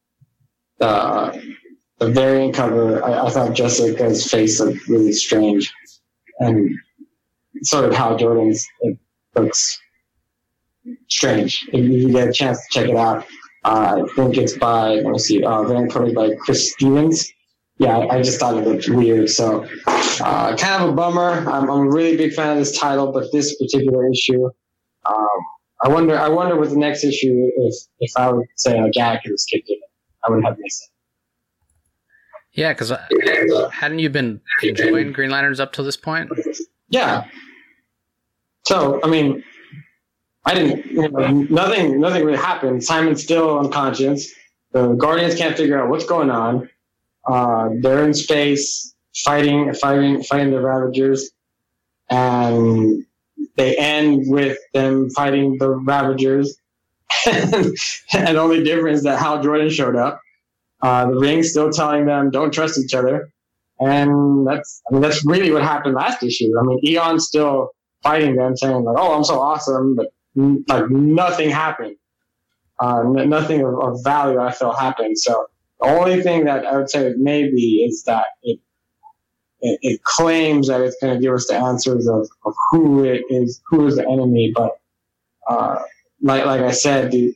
the the variant cover, I, I thought Jessica's face looked really strange, and sort of how Jordan's it looks strange. If you get a chance to check it out, uh, I think it's by let me see, uh, variant cover by Chris Stevens. Yeah, I, I just thought it looked weird. So, uh, kind of a bummer. I'm, I'm a really big fan of this title, but this particular issue. Um, I wonder. I wonder with the next issue if if I would say a gag was kicked in, I would have missed it. Yeah, because hadn't you been enjoying Green Lanterns up to this point? Yeah. So I mean, I didn't. You know, nothing. Nothing really happened. Simon's still unconscious. The Guardians can't figure out what's going on. Uh, they're in space fighting, fighting, fighting the Ravagers, and they end with them fighting the Ravagers. And the only difference is that Hal Jordan showed up. Uh, the Ring's still telling them don't trust each other, and that's I mean that's really what happened last issue. I mean, Eon's still fighting them, saying like, "Oh, I'm so awesome," but like nothing happened. Uh, n- nothing of, of value I felt happened. So the only thing that I would say maybe is that it it, it claims that it's going to give us the answers of, of who it is, who is the enemy, but uh, like like I said, the,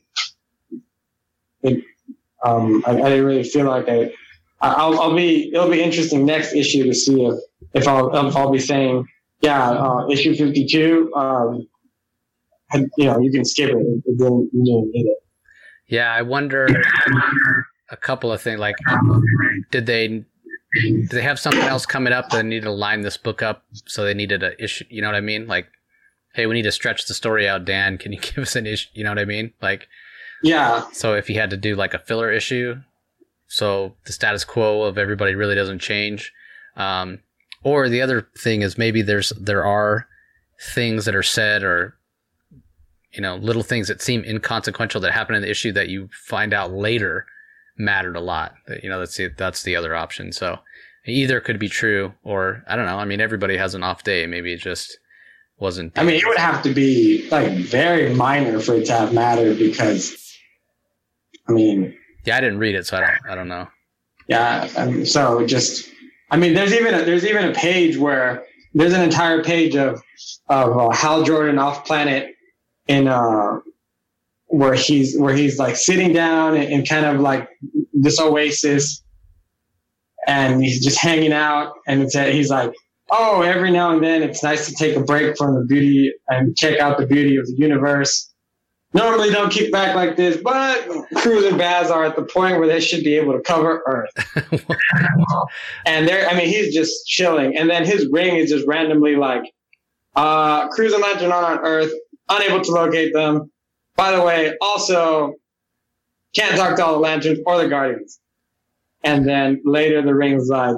it. Um, I, I didn't really feel like I, I'll, I'll be, it'll be interesting next issue to see if, if I'll, if I'll be saying, yeah, uh, issue fifty-two, um, you know, you can skip it. It didn't, you didn't need it. Yeah. I wonder a couple of things, like, did they, did they have something else coming up that needed to line this book up? So they needed a issue, you know what I mean? Like, hey, we need to stretch the story out. Dan, can you give us an issue? You know what I mean? Like, yeah. So if you had to do like a filler issue, so the status quo of everybody really doesn't change, um, or the other thing is maybe there's there are things that are said or you know little things that seem inconsequential that happen in the issue that you find out later mattered a lot. You know that's the, that's the other option. So either could be true or I don't know. I mean everybody has an off day. Maybe it just wasn't. I mean it would have to be like very minor for it to have mattered because. I mean, yeah, I didn't read it, so I don't, I don't know. Yeah, um, so just, I mean, there's even a, there's even a page where there's an entire page of of uh, Hal Jordan off planet in uh where he's where he's like sitting down in, in kind of like this oasis, and he's just hanging out, and it's, he's like, oh, every now and then it's nice to take a break from the beauty and check out the beauty of the universe. Normally don't kick back like this, but Cruz and Baz are at the point where they should be able to cover Earth. And they're, I mean, he's just chilling. And then his ring is just randomly like, uh, Cruz and Lantern are on Earth, unable to locate them. By the way, also can't talk to all the Lanterns or the Guardians. And then later the ring's like,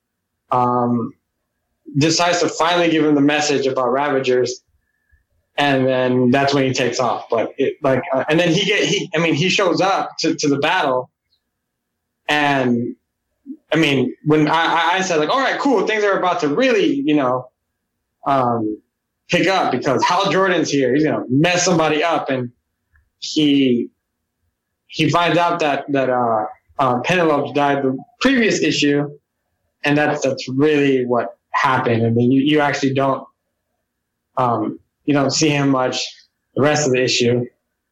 um, decides to finally give him the message about Ravagers. And then that's when he takes off. But it like, uh, and then he get, he, I mean, he shows up to, to the battle. And I mean, when I, I said like, all right, cool, things are about to really, you know, um, pick up because Hal Jordan's here. He's going to mess somebody up. And he, he finds out that, that, uh, uh, Penelope died the previous issue. And that's, that's really what happened. I mean, you, you actually don't, um, you don't see him much the rest of the issue.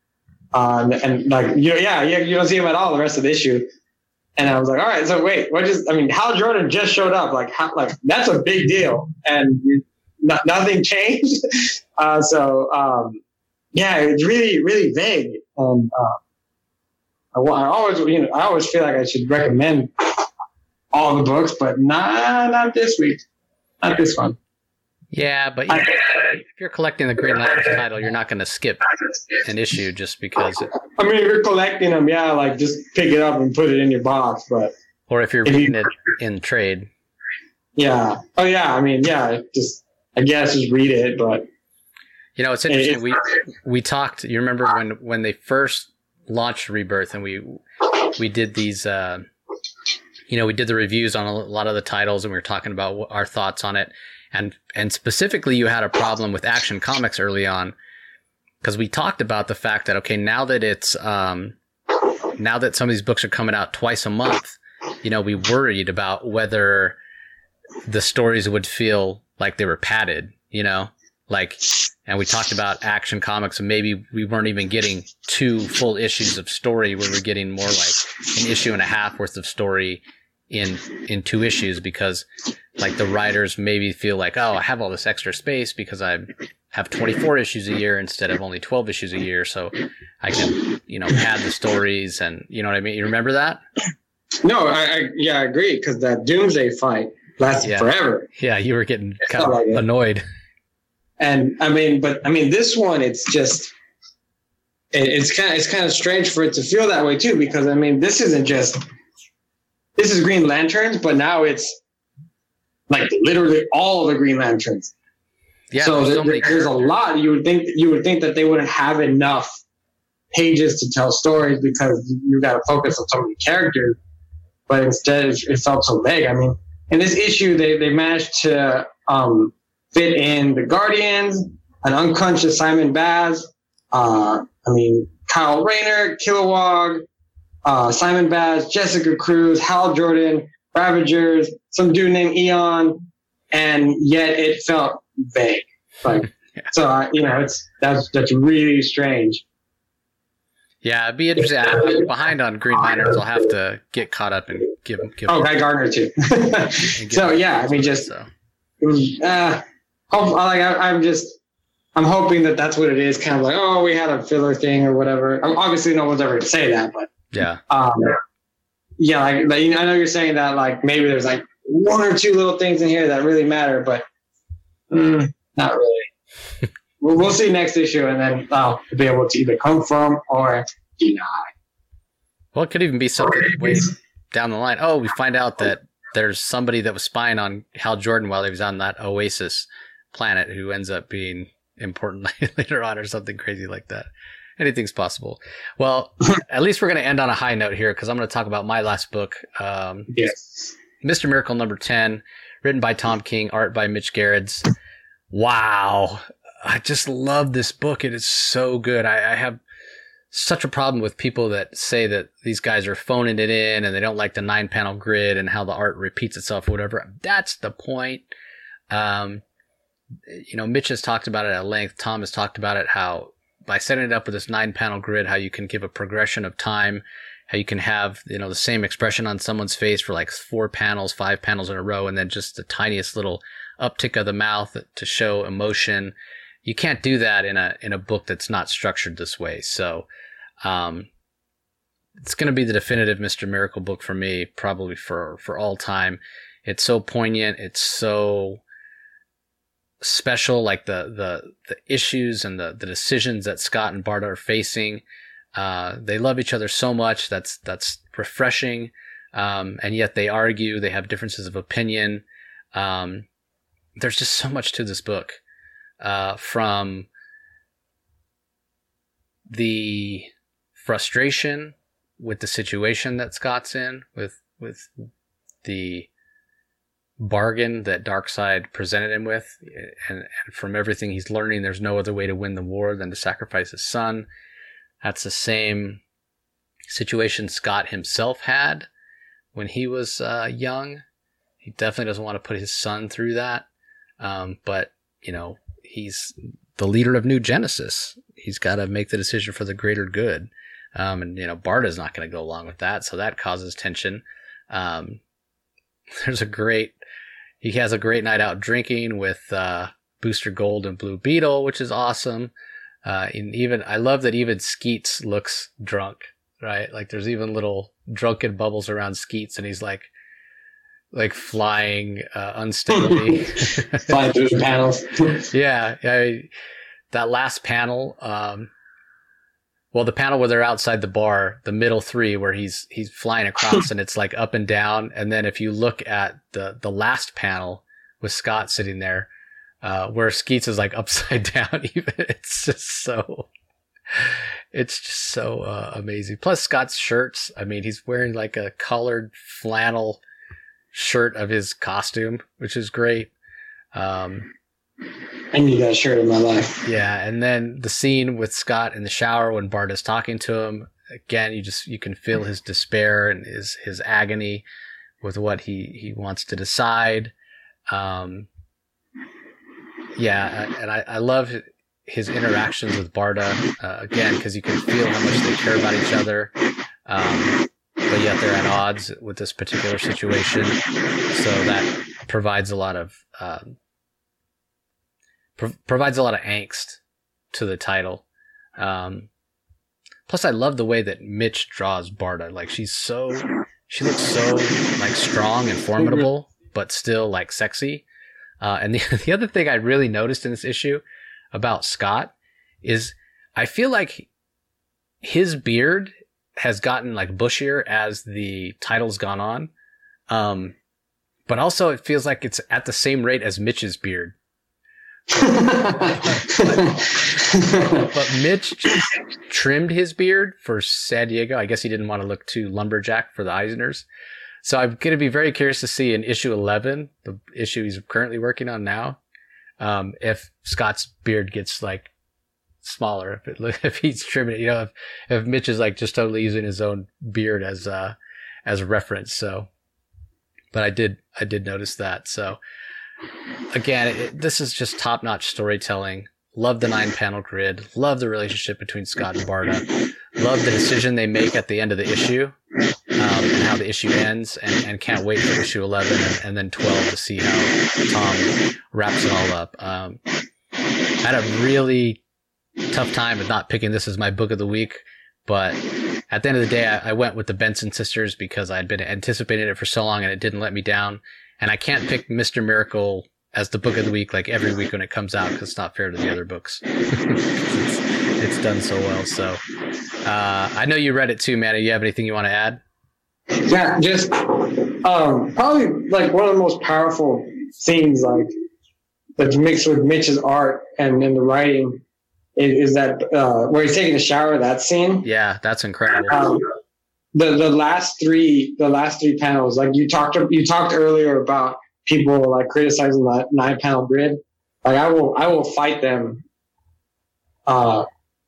Um, and like, you, yeah, you, you don't see him at all the rest of the issue. And I was like, all right, so wait, what just, I mean, Hal Jordan just showed up. Like, how, like that's a big deal. And not, nothing changed. Uh, so, um, yeah, it's really, really vague. And, uh, I, I always, you know, I always feel like I should recommend all the books, but not, not this week. Not this one. Yeah, but you know, if you're collecting the Green Lantern title, you're not going to skip an issue just because. It, I mean, if you're collecting them, yeah, like just pick it up and put it in your box. But or if you're if reading you, it in trade. Yeah. Oh, yeah. I mean, yeah. Just I guess just read it, but you know, it's interesting. It's, we we talked. You remember when when they first launched Rebirth, and we we did these. Uh, you know, we did the reviews on a lot of the titles, and we were talking about our thoughts on it. And and specifically, you had a problem with Action Comics early on because we talked about the fact that, okay, now that it's um, now that some of these books are coming out twice a month, you know, we worried about whether the stories would feel like they were padded, you know, like, and we talked about Action Comics and maybe we weren't even getting two full issues of story where we're getting more like an issue and a half worth of story in in two issues because like the writers maybe feel like, oh, I have all this extra space because I have twenty-four issues a year instead of only twelve issues a year, so I can, you know, pad the stories and, you know what I mean? You remember that? No, I, I yeah, I agree because that Doomsday fight lasted yeah. forever. Yeah, you were getting kind of like annoyed. And I mean, but I mean, this one, it's just, it, it's kind of, it's kind of strange for it to feel that way too, because I mean, this isn't just, this is Green Lanterns, but now it's like literally all the Green Lanterns. Yeah. So, there's, there, so many there's a lot. You would think, you would think that they wouldn't have enough pages to tell stories because you got to focus on so many characters, but instead it, it felt so vague. I mean, in this issue, they, they managed to, um, fit in the Guardians, an unconscious Simon Baz, uh, I mean, Kyle Rayner, Kilowog, uh, Simon Baz, Jessica Cruz, Hal Jordan, Ravagers, some dude named Eon, and yet it felt vague. Like, yeah. So, uh, you know, it's, that's, that's really strange. Yeah, it'd be interesting. I'm behind on Green Lanterns. I'll have to get caught up and give them. Give oh, Guy Gardner too. So, yeah, I mean, just, so. uh, Hope, like I, I'm just, I'm hoping that that's what it is. Kind of like, oh, we had a filler thing or whatever. Obviously, no one's ever going to say that, but yeah, um, yeah. Like, like, I know you're saying that, like maybe there's like one or two little things in here that really matter, but mm, not really. we'll, we'll see next issue, and then I'll be able to either confirm or deny. Well, it could even be something way down the line. Oh, we find out that there's somebody that was spying on Hal Jordan while he was on that Oasis planet who ends up being important later on or something crazy like that. Anything's possible. Well, at least we're going to end on a high note here because I'm going to talk about my last book. Um, yes. Mister Miracle number ten, written by Tom King, art by Mitch Gerrits. Wow. I just love this book. It is so good. I, I have such a problem with people that say that these guys are phoning it in and they don't like the nine panel grid and how the art repeats itself or whatever. That's the point. Um, you know, Mitch has talked about it at length. Tom has talked about it, how by setting it up with this nine panel grid, how you can give a progression of time, how you can have, you know, the same expression on someone's face for like four panels, five panels in a row, and then just the tiniest little uptick of the mouth to show emotion. You can't do that in a in a book that's not structured this way. So um, it's going to be the definitive Mister Miracle book for me, probably for, for all time. It's so poignant. It's so special, like the the, the issues and the, the decisions that Scott and Barda are facing. Uh, they love each other so much. That's that's refreshing. Um, and yet they argue. They have differences of opinion. Um, there's just so much to this book. Uh, from the frustration with the situation that Scott's in, with with the bargain that Darkseid presented him with, and, and from everything he's learning, there's no other way to win the war than to sacrifice his son. That's the same situation Scott himself had when he was uh, young. He definitely doesn't want to put his son through that, um, but you know, he's the leader of New Genesis. He's got to make the decision for the greater good. Um, and, you know, Barda's not going to go along with that. So that causes tension. Um, there's a great, he has a great night out drinking with, uh, Booster Gold and Blue Beetle, which is awesome. Uh, and even, I love that even Skeets looks drunk, right? Like there's even little drunken bubbles around Skeets, and he's like, like flying uh, unstably. Flying through the panels. yeah, yeah. That last panel, um, well, the panel where they're outside the bar, the middle three where he's he's flying across and it's like up and down. And then if you look at the, the last panel with Scott sitting there, uh, where Skeets is like upside down, even it's just so, it's just so uh, amazing. Plus Scott's shirts. I mean, he's wearing like a colored flannel shirt of his costume, which is great. Um, I need that shirt in my life. Yeah, and then the scene with Scott in the shower when Barda's talking to him, again, you just you can feel his despair and his his agony with what he he wants to decide. Um, yeah, and I, I love his interactions with Barda uh, again, because you can feel how much they care about each other. Um, but yet they're at odds with this particular situation. So that provides a lot of um, pro- provides a lot of angst to the title. Um, plus, I love the way that Mitch draws Barda. Like she's so she looks so like strong and formidable, but still like sexy. Uh, and the the other thing I really noticed in this issue about Scott is I feel like his beard has gotten like bushier as the title's gone on. Um, but also it feels like it's at the same rate as Mitch's beard. but, but Mitch trimmed his beard for San Diego. I guess he didn't want to look too lumberjack for the Eisners. So I'm going to be very curious to see in issue eleven, the issue he's currently working on now, um, if Scott's beard gets like smaller, if it, if he's trimming it, you know, if, if Mitch is like just totally using his own beard as uh as a reference. So, but I did I did notice that. So again, it, this is just top notch storytelling. Love the nine panel grid. Love the relationship between Scott and Barda. Love the decision they make at the end of the issue, um, and how the issue ends. And, and can't wait for issue eleven and, and then twelve to see how Tom wraps it all up. Um, I had a really tough time with not picking this as my book of the week, but at the end of the day, I, I went with the Benson sisters because I had been anticipating it for so long and it didn't let me down. And I can't pick Mister Miracle as the book of the week like every week when it comes out because it's not fair to the other books. it's, it's done so well. So uh, I know you read it too, Manny. You have anything you want to add? Yeah, just um, probably like one of the most powerful scenes, like that's mixed with Mitch's art and, and the writing. Is that uh, where he's taking a shower? That scene. Yeah, that's incredible. Um, the the last three the last three panels, like you talked you talked earlier about people like criticizing the nine panel grid. Like I will I will fight them, uh,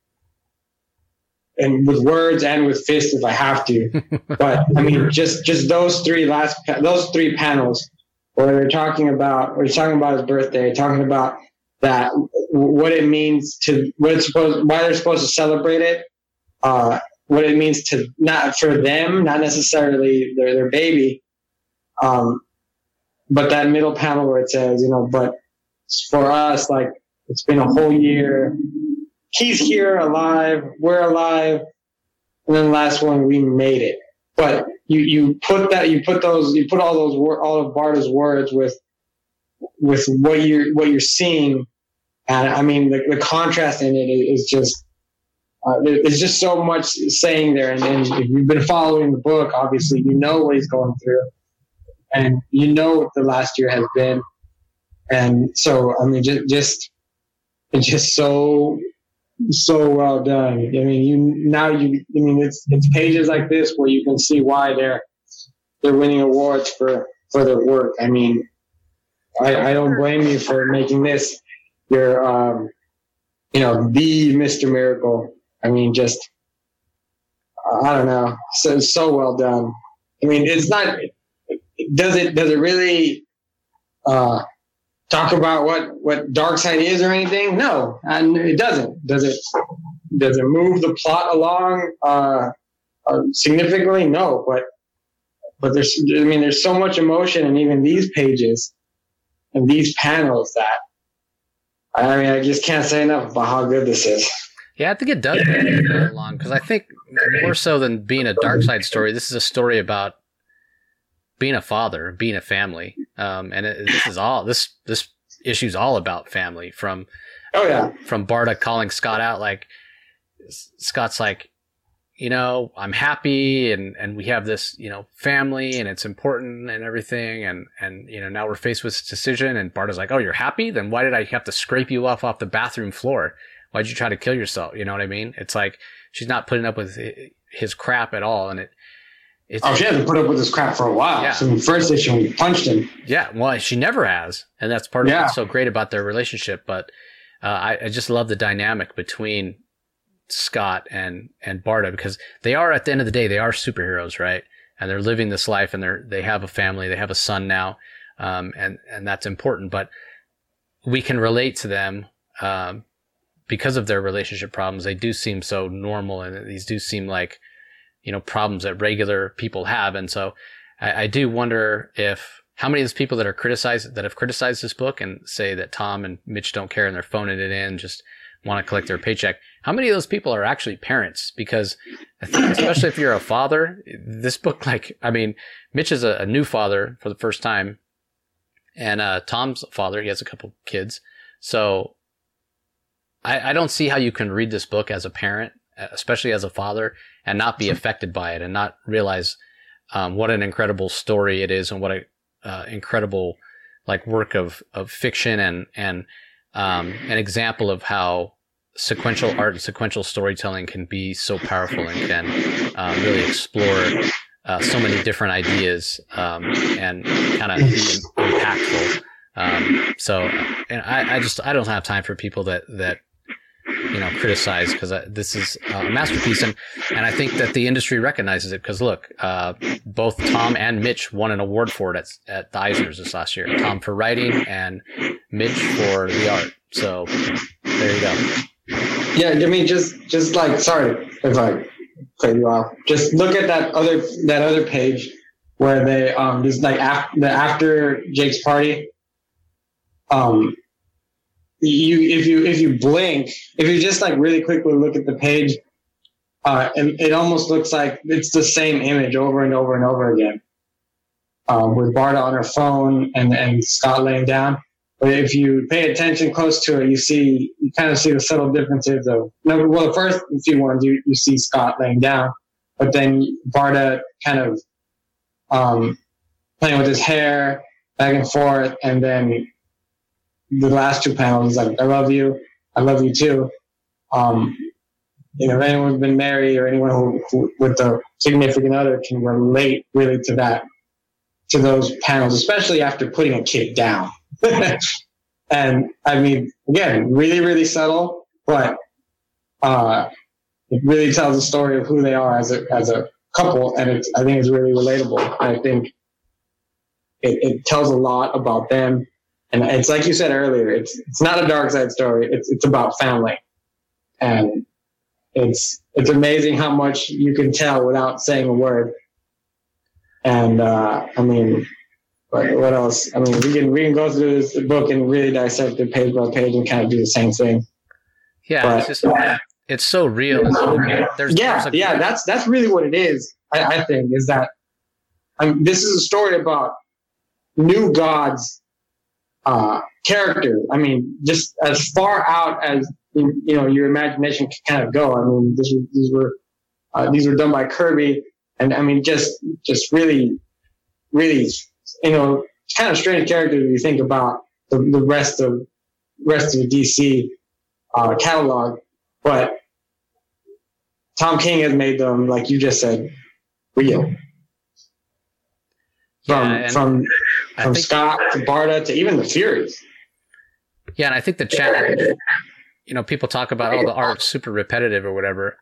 and with words and with fists if I have to. But I mean, just just those three last those three panels where they're talking about we're talking about his birthday, talking about that, what it means to what it's supposed, why they're supposed to celebrate it, uh, what it means to not for them, not necessarily their their baby, um, but that middle panel where it says, you know, but for us, like it's been a whole year. He's here, alive. We're alive. And then the last one, we made it. But you, you put that, you put those, you put all those, all of Barda's words with, with what you're, what you're seeing. And I mean, the, the contrast in it is just, uh, there's just so much saying there. And, and if you've been following the book, obviously, you know what he's going through and you know what the last year has been. And so, I mean, just, just, it's just so, so well done. I mean, you now you. I mean, it's it's pages like this where you can see why they're they're winning awards for, for their work. I mean, I, I don't blame you for making this your um, you know, the Mister Miracle. I mean, just I don't know, so so well done. I mean, it's not. Does it does it really uh, talk about what, what Darkseid is or anything? No, and it doesn't. Does it? Does it move the plot along uh, uh, significantly? No, but but there's. I mean, there's so much emotion in even these pages and these panels that I mean, I just can't say enough about how good this is. Yeah, I think it does move along because I think more so than being a Darkseid story, this is a story about being a father, being a family, um, and it, this is all this this issue's all about family. From oh yeah, from Barda calling Scott out, like Scott's like, you know, I'm happy, and, and we have this, you know, family, and it's important and everything, and and you know now we're faced with this decision, and Barda's like, oh, you're happy? Then why did I have to scrape you off off the bathroom floor? Why'd you try to kill yourself? You know what I mean? It's like she's not putting up with his crap at all, and it. It's, oh, she hasn't put up with this crap for a while. Yeah. So in the first issue, we punched him. Yeah, well, she never has, and that's part of yeah. what's so great about their relationship. But uh, I, I just love the dynamic between Scott and and Barda, because they are, at the end of the day, they are superheroes, right? And they're living this life, and they're they have a family, they have a son now, um, and and that's important. But we can relate to them um, because of their relationship problems. They do seem so normal, and these do seem like, you know, problems that regular people have. And so I, I do wonder if how many of those people that are criticized, that have criticized this book and say that Tom and Mitch don't care and they're phoning it in, just want to collect their paycheck. How many of those people are actually parents? Because I think, especially if you're a father, this book, like, I mean, Mitch is a, a new father for the first time, and uh, Tom's father, he has a couple kids. So I, I don't see how you can read this book as a parent, especially as a father, and not be affected by it and not realize um, what an incredible story it is, and what a uh, incredible like work of, of fiction, and, and um, an example of how sequential art and sequential storytelling can be so powerful and can um, really explore uh, so many different ideas um, and kind of be impactful. Um, so and I, I just, I don't have time for people that, that, you know, criticize, because this is a masterpiece, and and I think that the industry recognizes it, because look, uh, both Tom and Mitch won an award for it at at the Eisners this last year. Tom for writing, and Mitch for the art. So there you go. Yeah, I mean, just just like, sorry if I cut you off. Just look at that other that other page where they um just like after the after Jake's party. Um. You, if you, if you blink, if you just like really quickly look at the page, uh, and it almost looks like it's the same image over and over and over again, um, with Barda on her phone and, and Scott laying down. But if you pay attention close to it, you see, you kind of see the subtle differences of, no, well, the first few ones, you, you see Scott laying down, but then Barda kind of, um, playing with his hair back and forth, and then the last two panels, like, I love you, I love you too. Um, you know, if anyone's been married, or anyone who, who with a significant other can relate really to that, to those panels, especially after putting a kid down. And I mean, again, really, really subtle, but uh, it really tells the story of who they are as a as a couple, and it's, I think it's really relatable. I think it, it tells a lot about them. And it's like you said earlier, it's it's not a Darkseid story. It's it's about family, and it's it's amazing how much you can tell without saying a word. And uh, I mean, what, what else? I mean, we can we can go through this book and really dissect it page by page and kind of do the same thing. Yeah, but, it's just it's so real. It's so real. There's, yeah, there's a, yeah, that's that's really what it is. I, I think is that I mean, this is a story about New God's uh, character. I mean, just as far out as you know your imagination can kind of go. I mean, this was, these were uh, these were done by Kirby, and I mean, just just really, really, you know, kind of strange character if you think about the, the rest of rest of the D C uh, catalog. But Tom King has made them, like you just said, real. From yeah, from I from think, Scott to Barda to even the Furies. Yeah, and I think the challenge, you know, people talk about, oh, the art's super repetitive or whatever.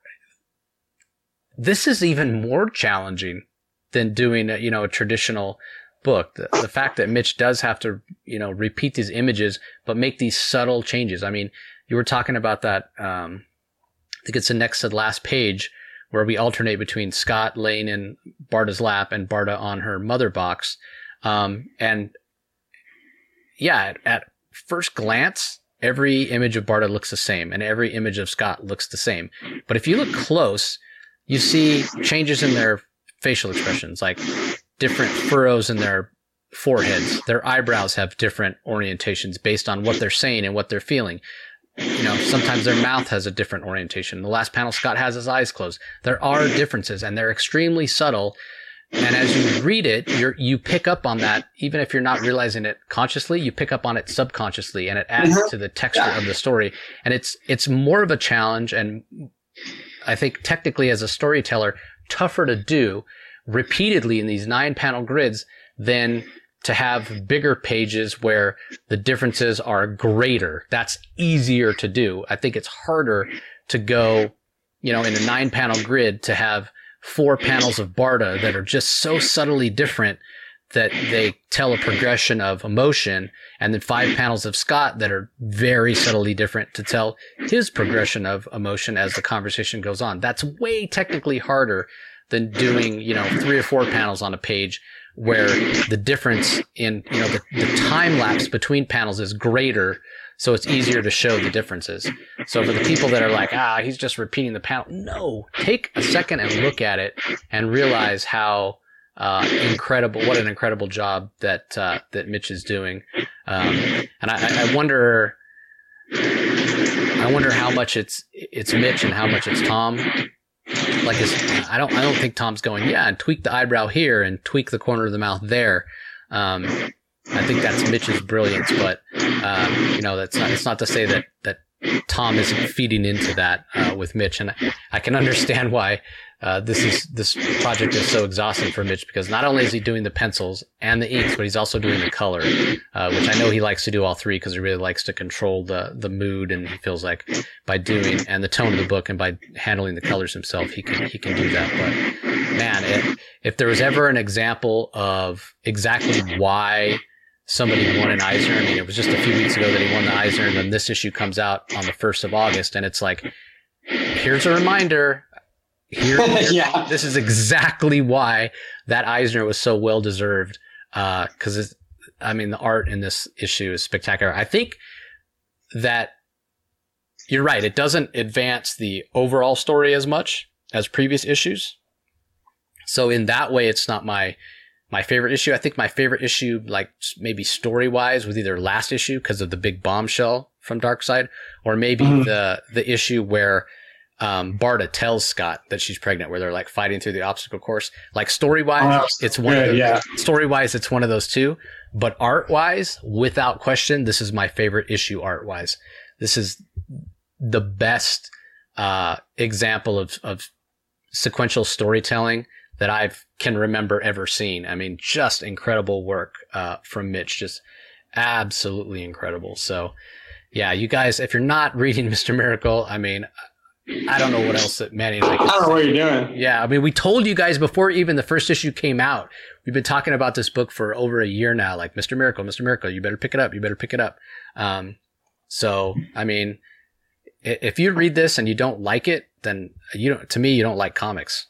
This is even more challenging than doing, a, you know, a traditional book. The, the fact that Mitch does have to, you know, repeat these images, but make these subtle changes. I mean, you were talking about that, um, I think it's the next to the last page where we alternate between Scott laying in Barda's lap and Barda on her mother box. Um, and yeah, at, at first glance, every image of Barda looks the same and every image of Scott looks the same. But if you look close, you see changes in their facial expressions, like different furrows in their foreheads. Their eyebrows have different orientations based on what they're saying and what they're feeling. You know, sometimes their mouth has a different orientation. The last panel, Scott has his eyes closed. There are differences, and they're extremely subtle. And as you read it, you're, you pick up on that, even if you're not realizing it consciously, you pick up on it subconsciously, and it adds mm-hmm. to the texture yeah. of the story. And it's it's more of a challenge, and I think technically as a storyteller, tougher to do repeatedly in these nine-panel grids than to have bigger pages where the differences are greater. That's easier to do. I think it's harder to go, you know, in a nine panel grid to have four panels of Barda that are just so subtly different that they tell a progression of emotion, and then five panels of Scott that are very subtly different to tell his progression of emotion as the conversation goes on. That's way technically harder than doing, you know, three or four panels on a page where the difference in, you know, the, the time lapse between panels is greater, so it's easier to show the differences. So for the people that are like, ah, he's just repeating the panel, no, take a second and look at it and realize how uh, incredible, what an incredible job that uh, that Mitch is doing. Um, and I, I wonder, I wonder how much it's it's Mitch and how much it's Tom. Like, it's, I don't, I don't think Tom's going, yeah, and tweak the eyebrow here and tweak the corner of the mouth there. Um, I think that's Mitch's brilliance, but um, you know, that's not. It's not to say that that Tom isn't feeding into that uh, with Mitch, and I, I can understand why uh, this is this project is so exhausting for Mitch, because not only is he doing the pencils and the inks, but he's also doing the color, uh, which I know he likes to do all three because he really likes to control the the mood, and he feels like by doing and the tone of the book and by handling the colors himself, he can he can do that. But man, it, if there was ever an example of exactly why somebody won an Eisner, I mean, it was just a few weeks ago that he won the Eisner, and then this issue comes out on the first of August, and it's like, here's a reminder. Here, yeah. This is exactly why that Eisner was so well deserved. Uh, cause I mean, the art in this issue is spectacular. I think that you're right. It doesn't advance the overall story as much as previous issues. So in that way, it's not my, my favorite issue. I think my favorite issue, like maybe story wise, was either last issue because of the big bombshell from Darkseid, or maybe mm-hmm. the, the issue where Um, Barda tells Scott that she's pregnant, where they're like fighting through the obstacle course. Like story wise, oh, it's one good, of those, yeah. story wise, it's one of those two, but art wise, without question, this is my favorite issue art wise. This is the best, uh, example of, of sequential storytelling that I can remember ever seeing. I mean, just incredible work, uh, from Mitch, just absolutely incredible. So yeah, you guys, if you're not reading Mister Miracle, I mean, I don't know what else that Manny and I can I don't know what you're doing. Yeah, I mean, we told you guys before even the first issue came out. We've been talking about this book for over a year now, like Mister Miracle, Mister Miracle, you better pick it up. You better pick it up. Um, so, I mean, if you read this and you don't like it, then you don't. To me, you don't like comics.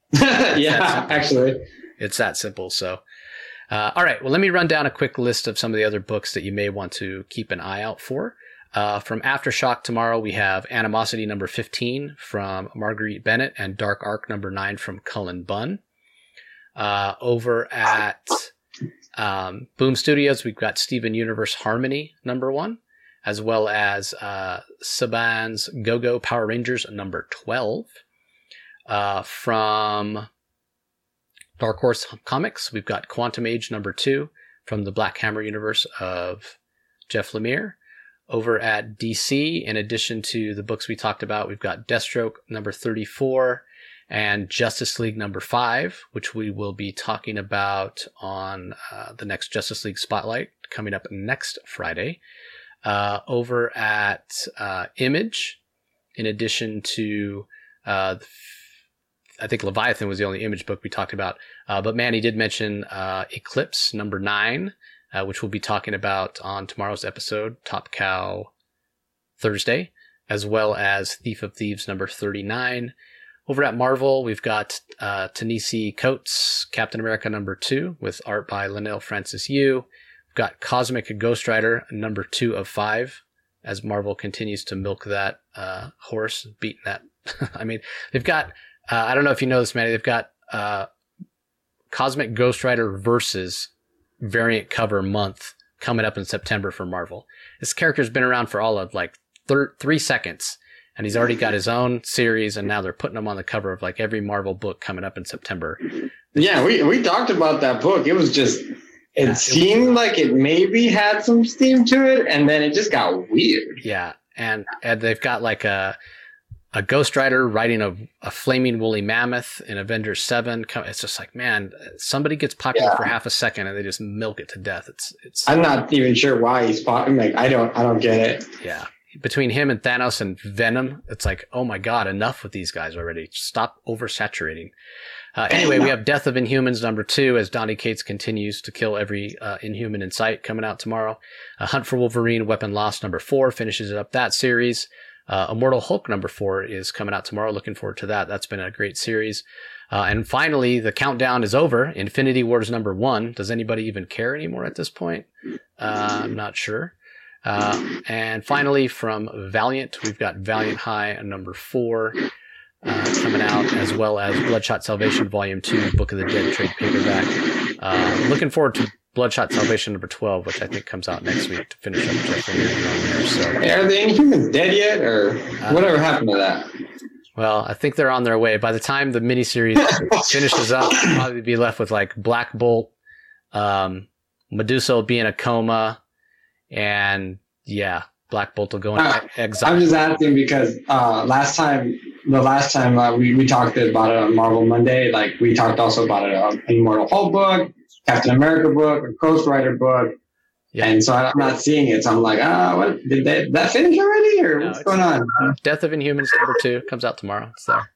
Yeah, actually, it's that simple. So, uh, all right. Well, let me run down a quick list of some of the other books that you may want to keep an eye out for. Uh, from Aftershock tomorrow, we have Animosity number fifteen from Marguerite Bennett and Dark Arc number nine from Cullen Bunn. Uh, over at um, Boom Studios, we've got Steven Universe Harmony number one, as well as uh, Saban's Go-Go Power Rangers number twelve. Uh, from Dark Horse Comics, we've got Quantum Age number two from the Black Hammer universe of Jeff Lemire. Over at D C, in addition to the books we talked about, we've got Deathstroke number thirty-four and Justice League number five, which we will be talking about on uh, the next Justice League Spotlight coming up next Friday. Uh, over at uh, Image, in addition to, uh, I think Leviathan was the only Image book we talked about, uh, but Manny did mention uh, Eclipse number nine, Uh, which we'll be talking about on tomorrow's episode, Top Cow Thursday, as well as Thief of Thieves number thirty-nine. Over at Marvel, we've got uh, Ta-Nehisi Coates, Captain America number two, with art by Leinil Francis Yu. We've got Cosmic Ghost Rider number two of five, as Marvel continues to milk that uh, horse, beating that. I mean, they've got, uh, I don't know if you know this, Manny, they've got uh, Cosmic Ghost Rider versus variant cover month coming up in September for Marvel. This character's been around for all of like thir- three seconds, and he's already got his own series, and now they're putting him on the cover of like every Marvel book coming up in September. Yeah, we, we talked about that book. It was just, it yeah, seemed it was, like it maybe had some steam to it, and then it just got weird. Yeah, and, and they've got like a a Ghost Rider riding a, a flaming woolly mammoth in Avengers seven. It's just like, man, somebody gets popular yeah. for half a second and they just milk it to death. It's, it's. I'm not even sure why he's popular. Like, I don't, I don't get it. Yeah. Between him and Thanos and Venom, it's like, oh my God, enough with these guys already. Stop oversaturating. Uh, anyway, we have Death of Inhumans number two as Donny Cates continues to kill every uh, Inhuman in sight coming out tomorrow. Uh, Hunt for Wolverine, Weapon Lost number four finishes up that series. Uh, Immortal Hulk number four is coming out tomorrow. Looking forward to that. That's been a great series. Uh, and finally, the countdown is over. Infinity Wars number one. Does anybody even care anymore at this point? Uh, I'm not sure. Uh, and finally, from Valiant, we've got Valiant High number four uh, coming out, as well as Bloodshot Salvation Volume two, Book of the Dead trade paperback. Uh, looking forward to Bloodshot Salvation number twelve, which I think comes out next week to finish up Jeff Lemire on there. So, hey, are the Inhumans dead yet, or uh, whatever happened to that? Well, I think they're on their way. By the time the miniseries finishes up, we'll probably be left with like Black Bolt, um, Medusa will be in a coma, and yeah, Black Bolt will go into uh, exile. I'm just asking because uh, last time, the last time uh, we, we talked about it on Marvel Monday, like we talked also about it on Immortal Hulk book, Captain America book, a Ghost Rider book, yeah. And so I'm not seeing it. So I'm like, ah, oh, what did they, that finish already, or no, what's going on? Death of Inhumans number two comes out tomorrow. It's there.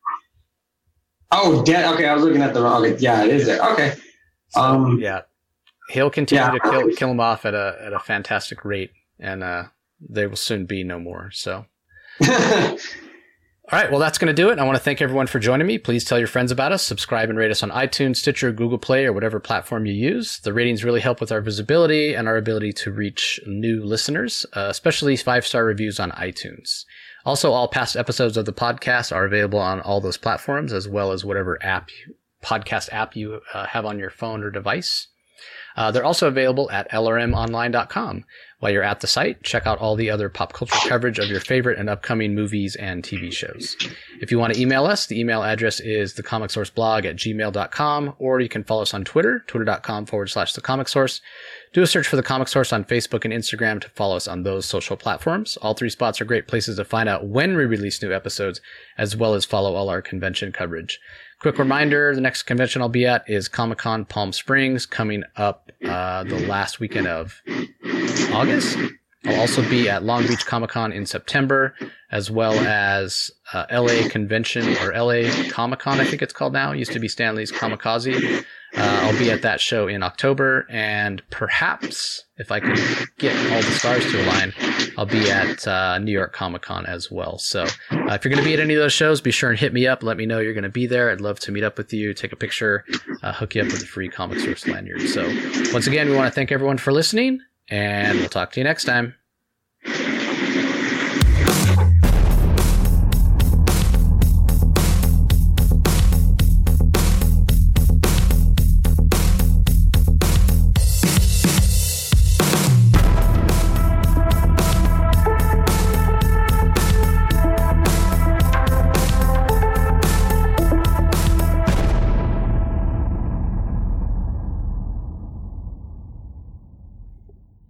Oh, dead. Okay, I was looking at the wrong. Okay, yeah, it is there. Okay. So, um, yeah, he'll continue yeah. to kill kill him off at a at a fantastic rate, and uh, they will soon be no more. So. All right, well, that's going to do it. I want to thank everyone for joining me. Please tell your friends about us. Subscribe and rate us on iTunes, Stitcher, Google Play, or whatever platform you use. The ratings really help with our visibility and our ability to reach new listeners, uh, especially five-star reviews on iTunes. Also, all past episodes of the podcast are available on all those platforms, as well as whatever app, podcast app you uh, have on your phone or device. Uh, they're also available at L R M online dot com. While you're at the site, check out all the other pop culture coverage of your favorite and upcoming movies and T V shows. If you want to email us, the email address is thecomicsourceblog at gmail dot com, or you can follow us on Twitter, twitter.com forward slash the Comic Source. Do a search for the Comic Source on Facebook and Instagram to follow us on those social platforms. All three spots are great places to find out when we release new episodes, as well as follow all our convention coverage. Quick reminder, the next convention I'll be at is Comic-Con Palm Springs, coming up uh, the last weekend of August. I'll also be at Long Beach Comic-Con in September, as well as uh, L A Convention, or L A Comic-Con, I think it's called now. It used to be Stanley's Comikaze, Uh, I'll be at that show in October, and perhaps if I can get all the stars to align, I'll be at uh, New York Comic Con as well. So uh, if you're going to be at any of those shows, be sure and hit me up. Let me know you're going to be there. I'd love to meet up with you, take a picture, uh, hook you up with a free Comic Source lanyard. So once again, we want to thank everyone for listening, and we'll talk to you next time.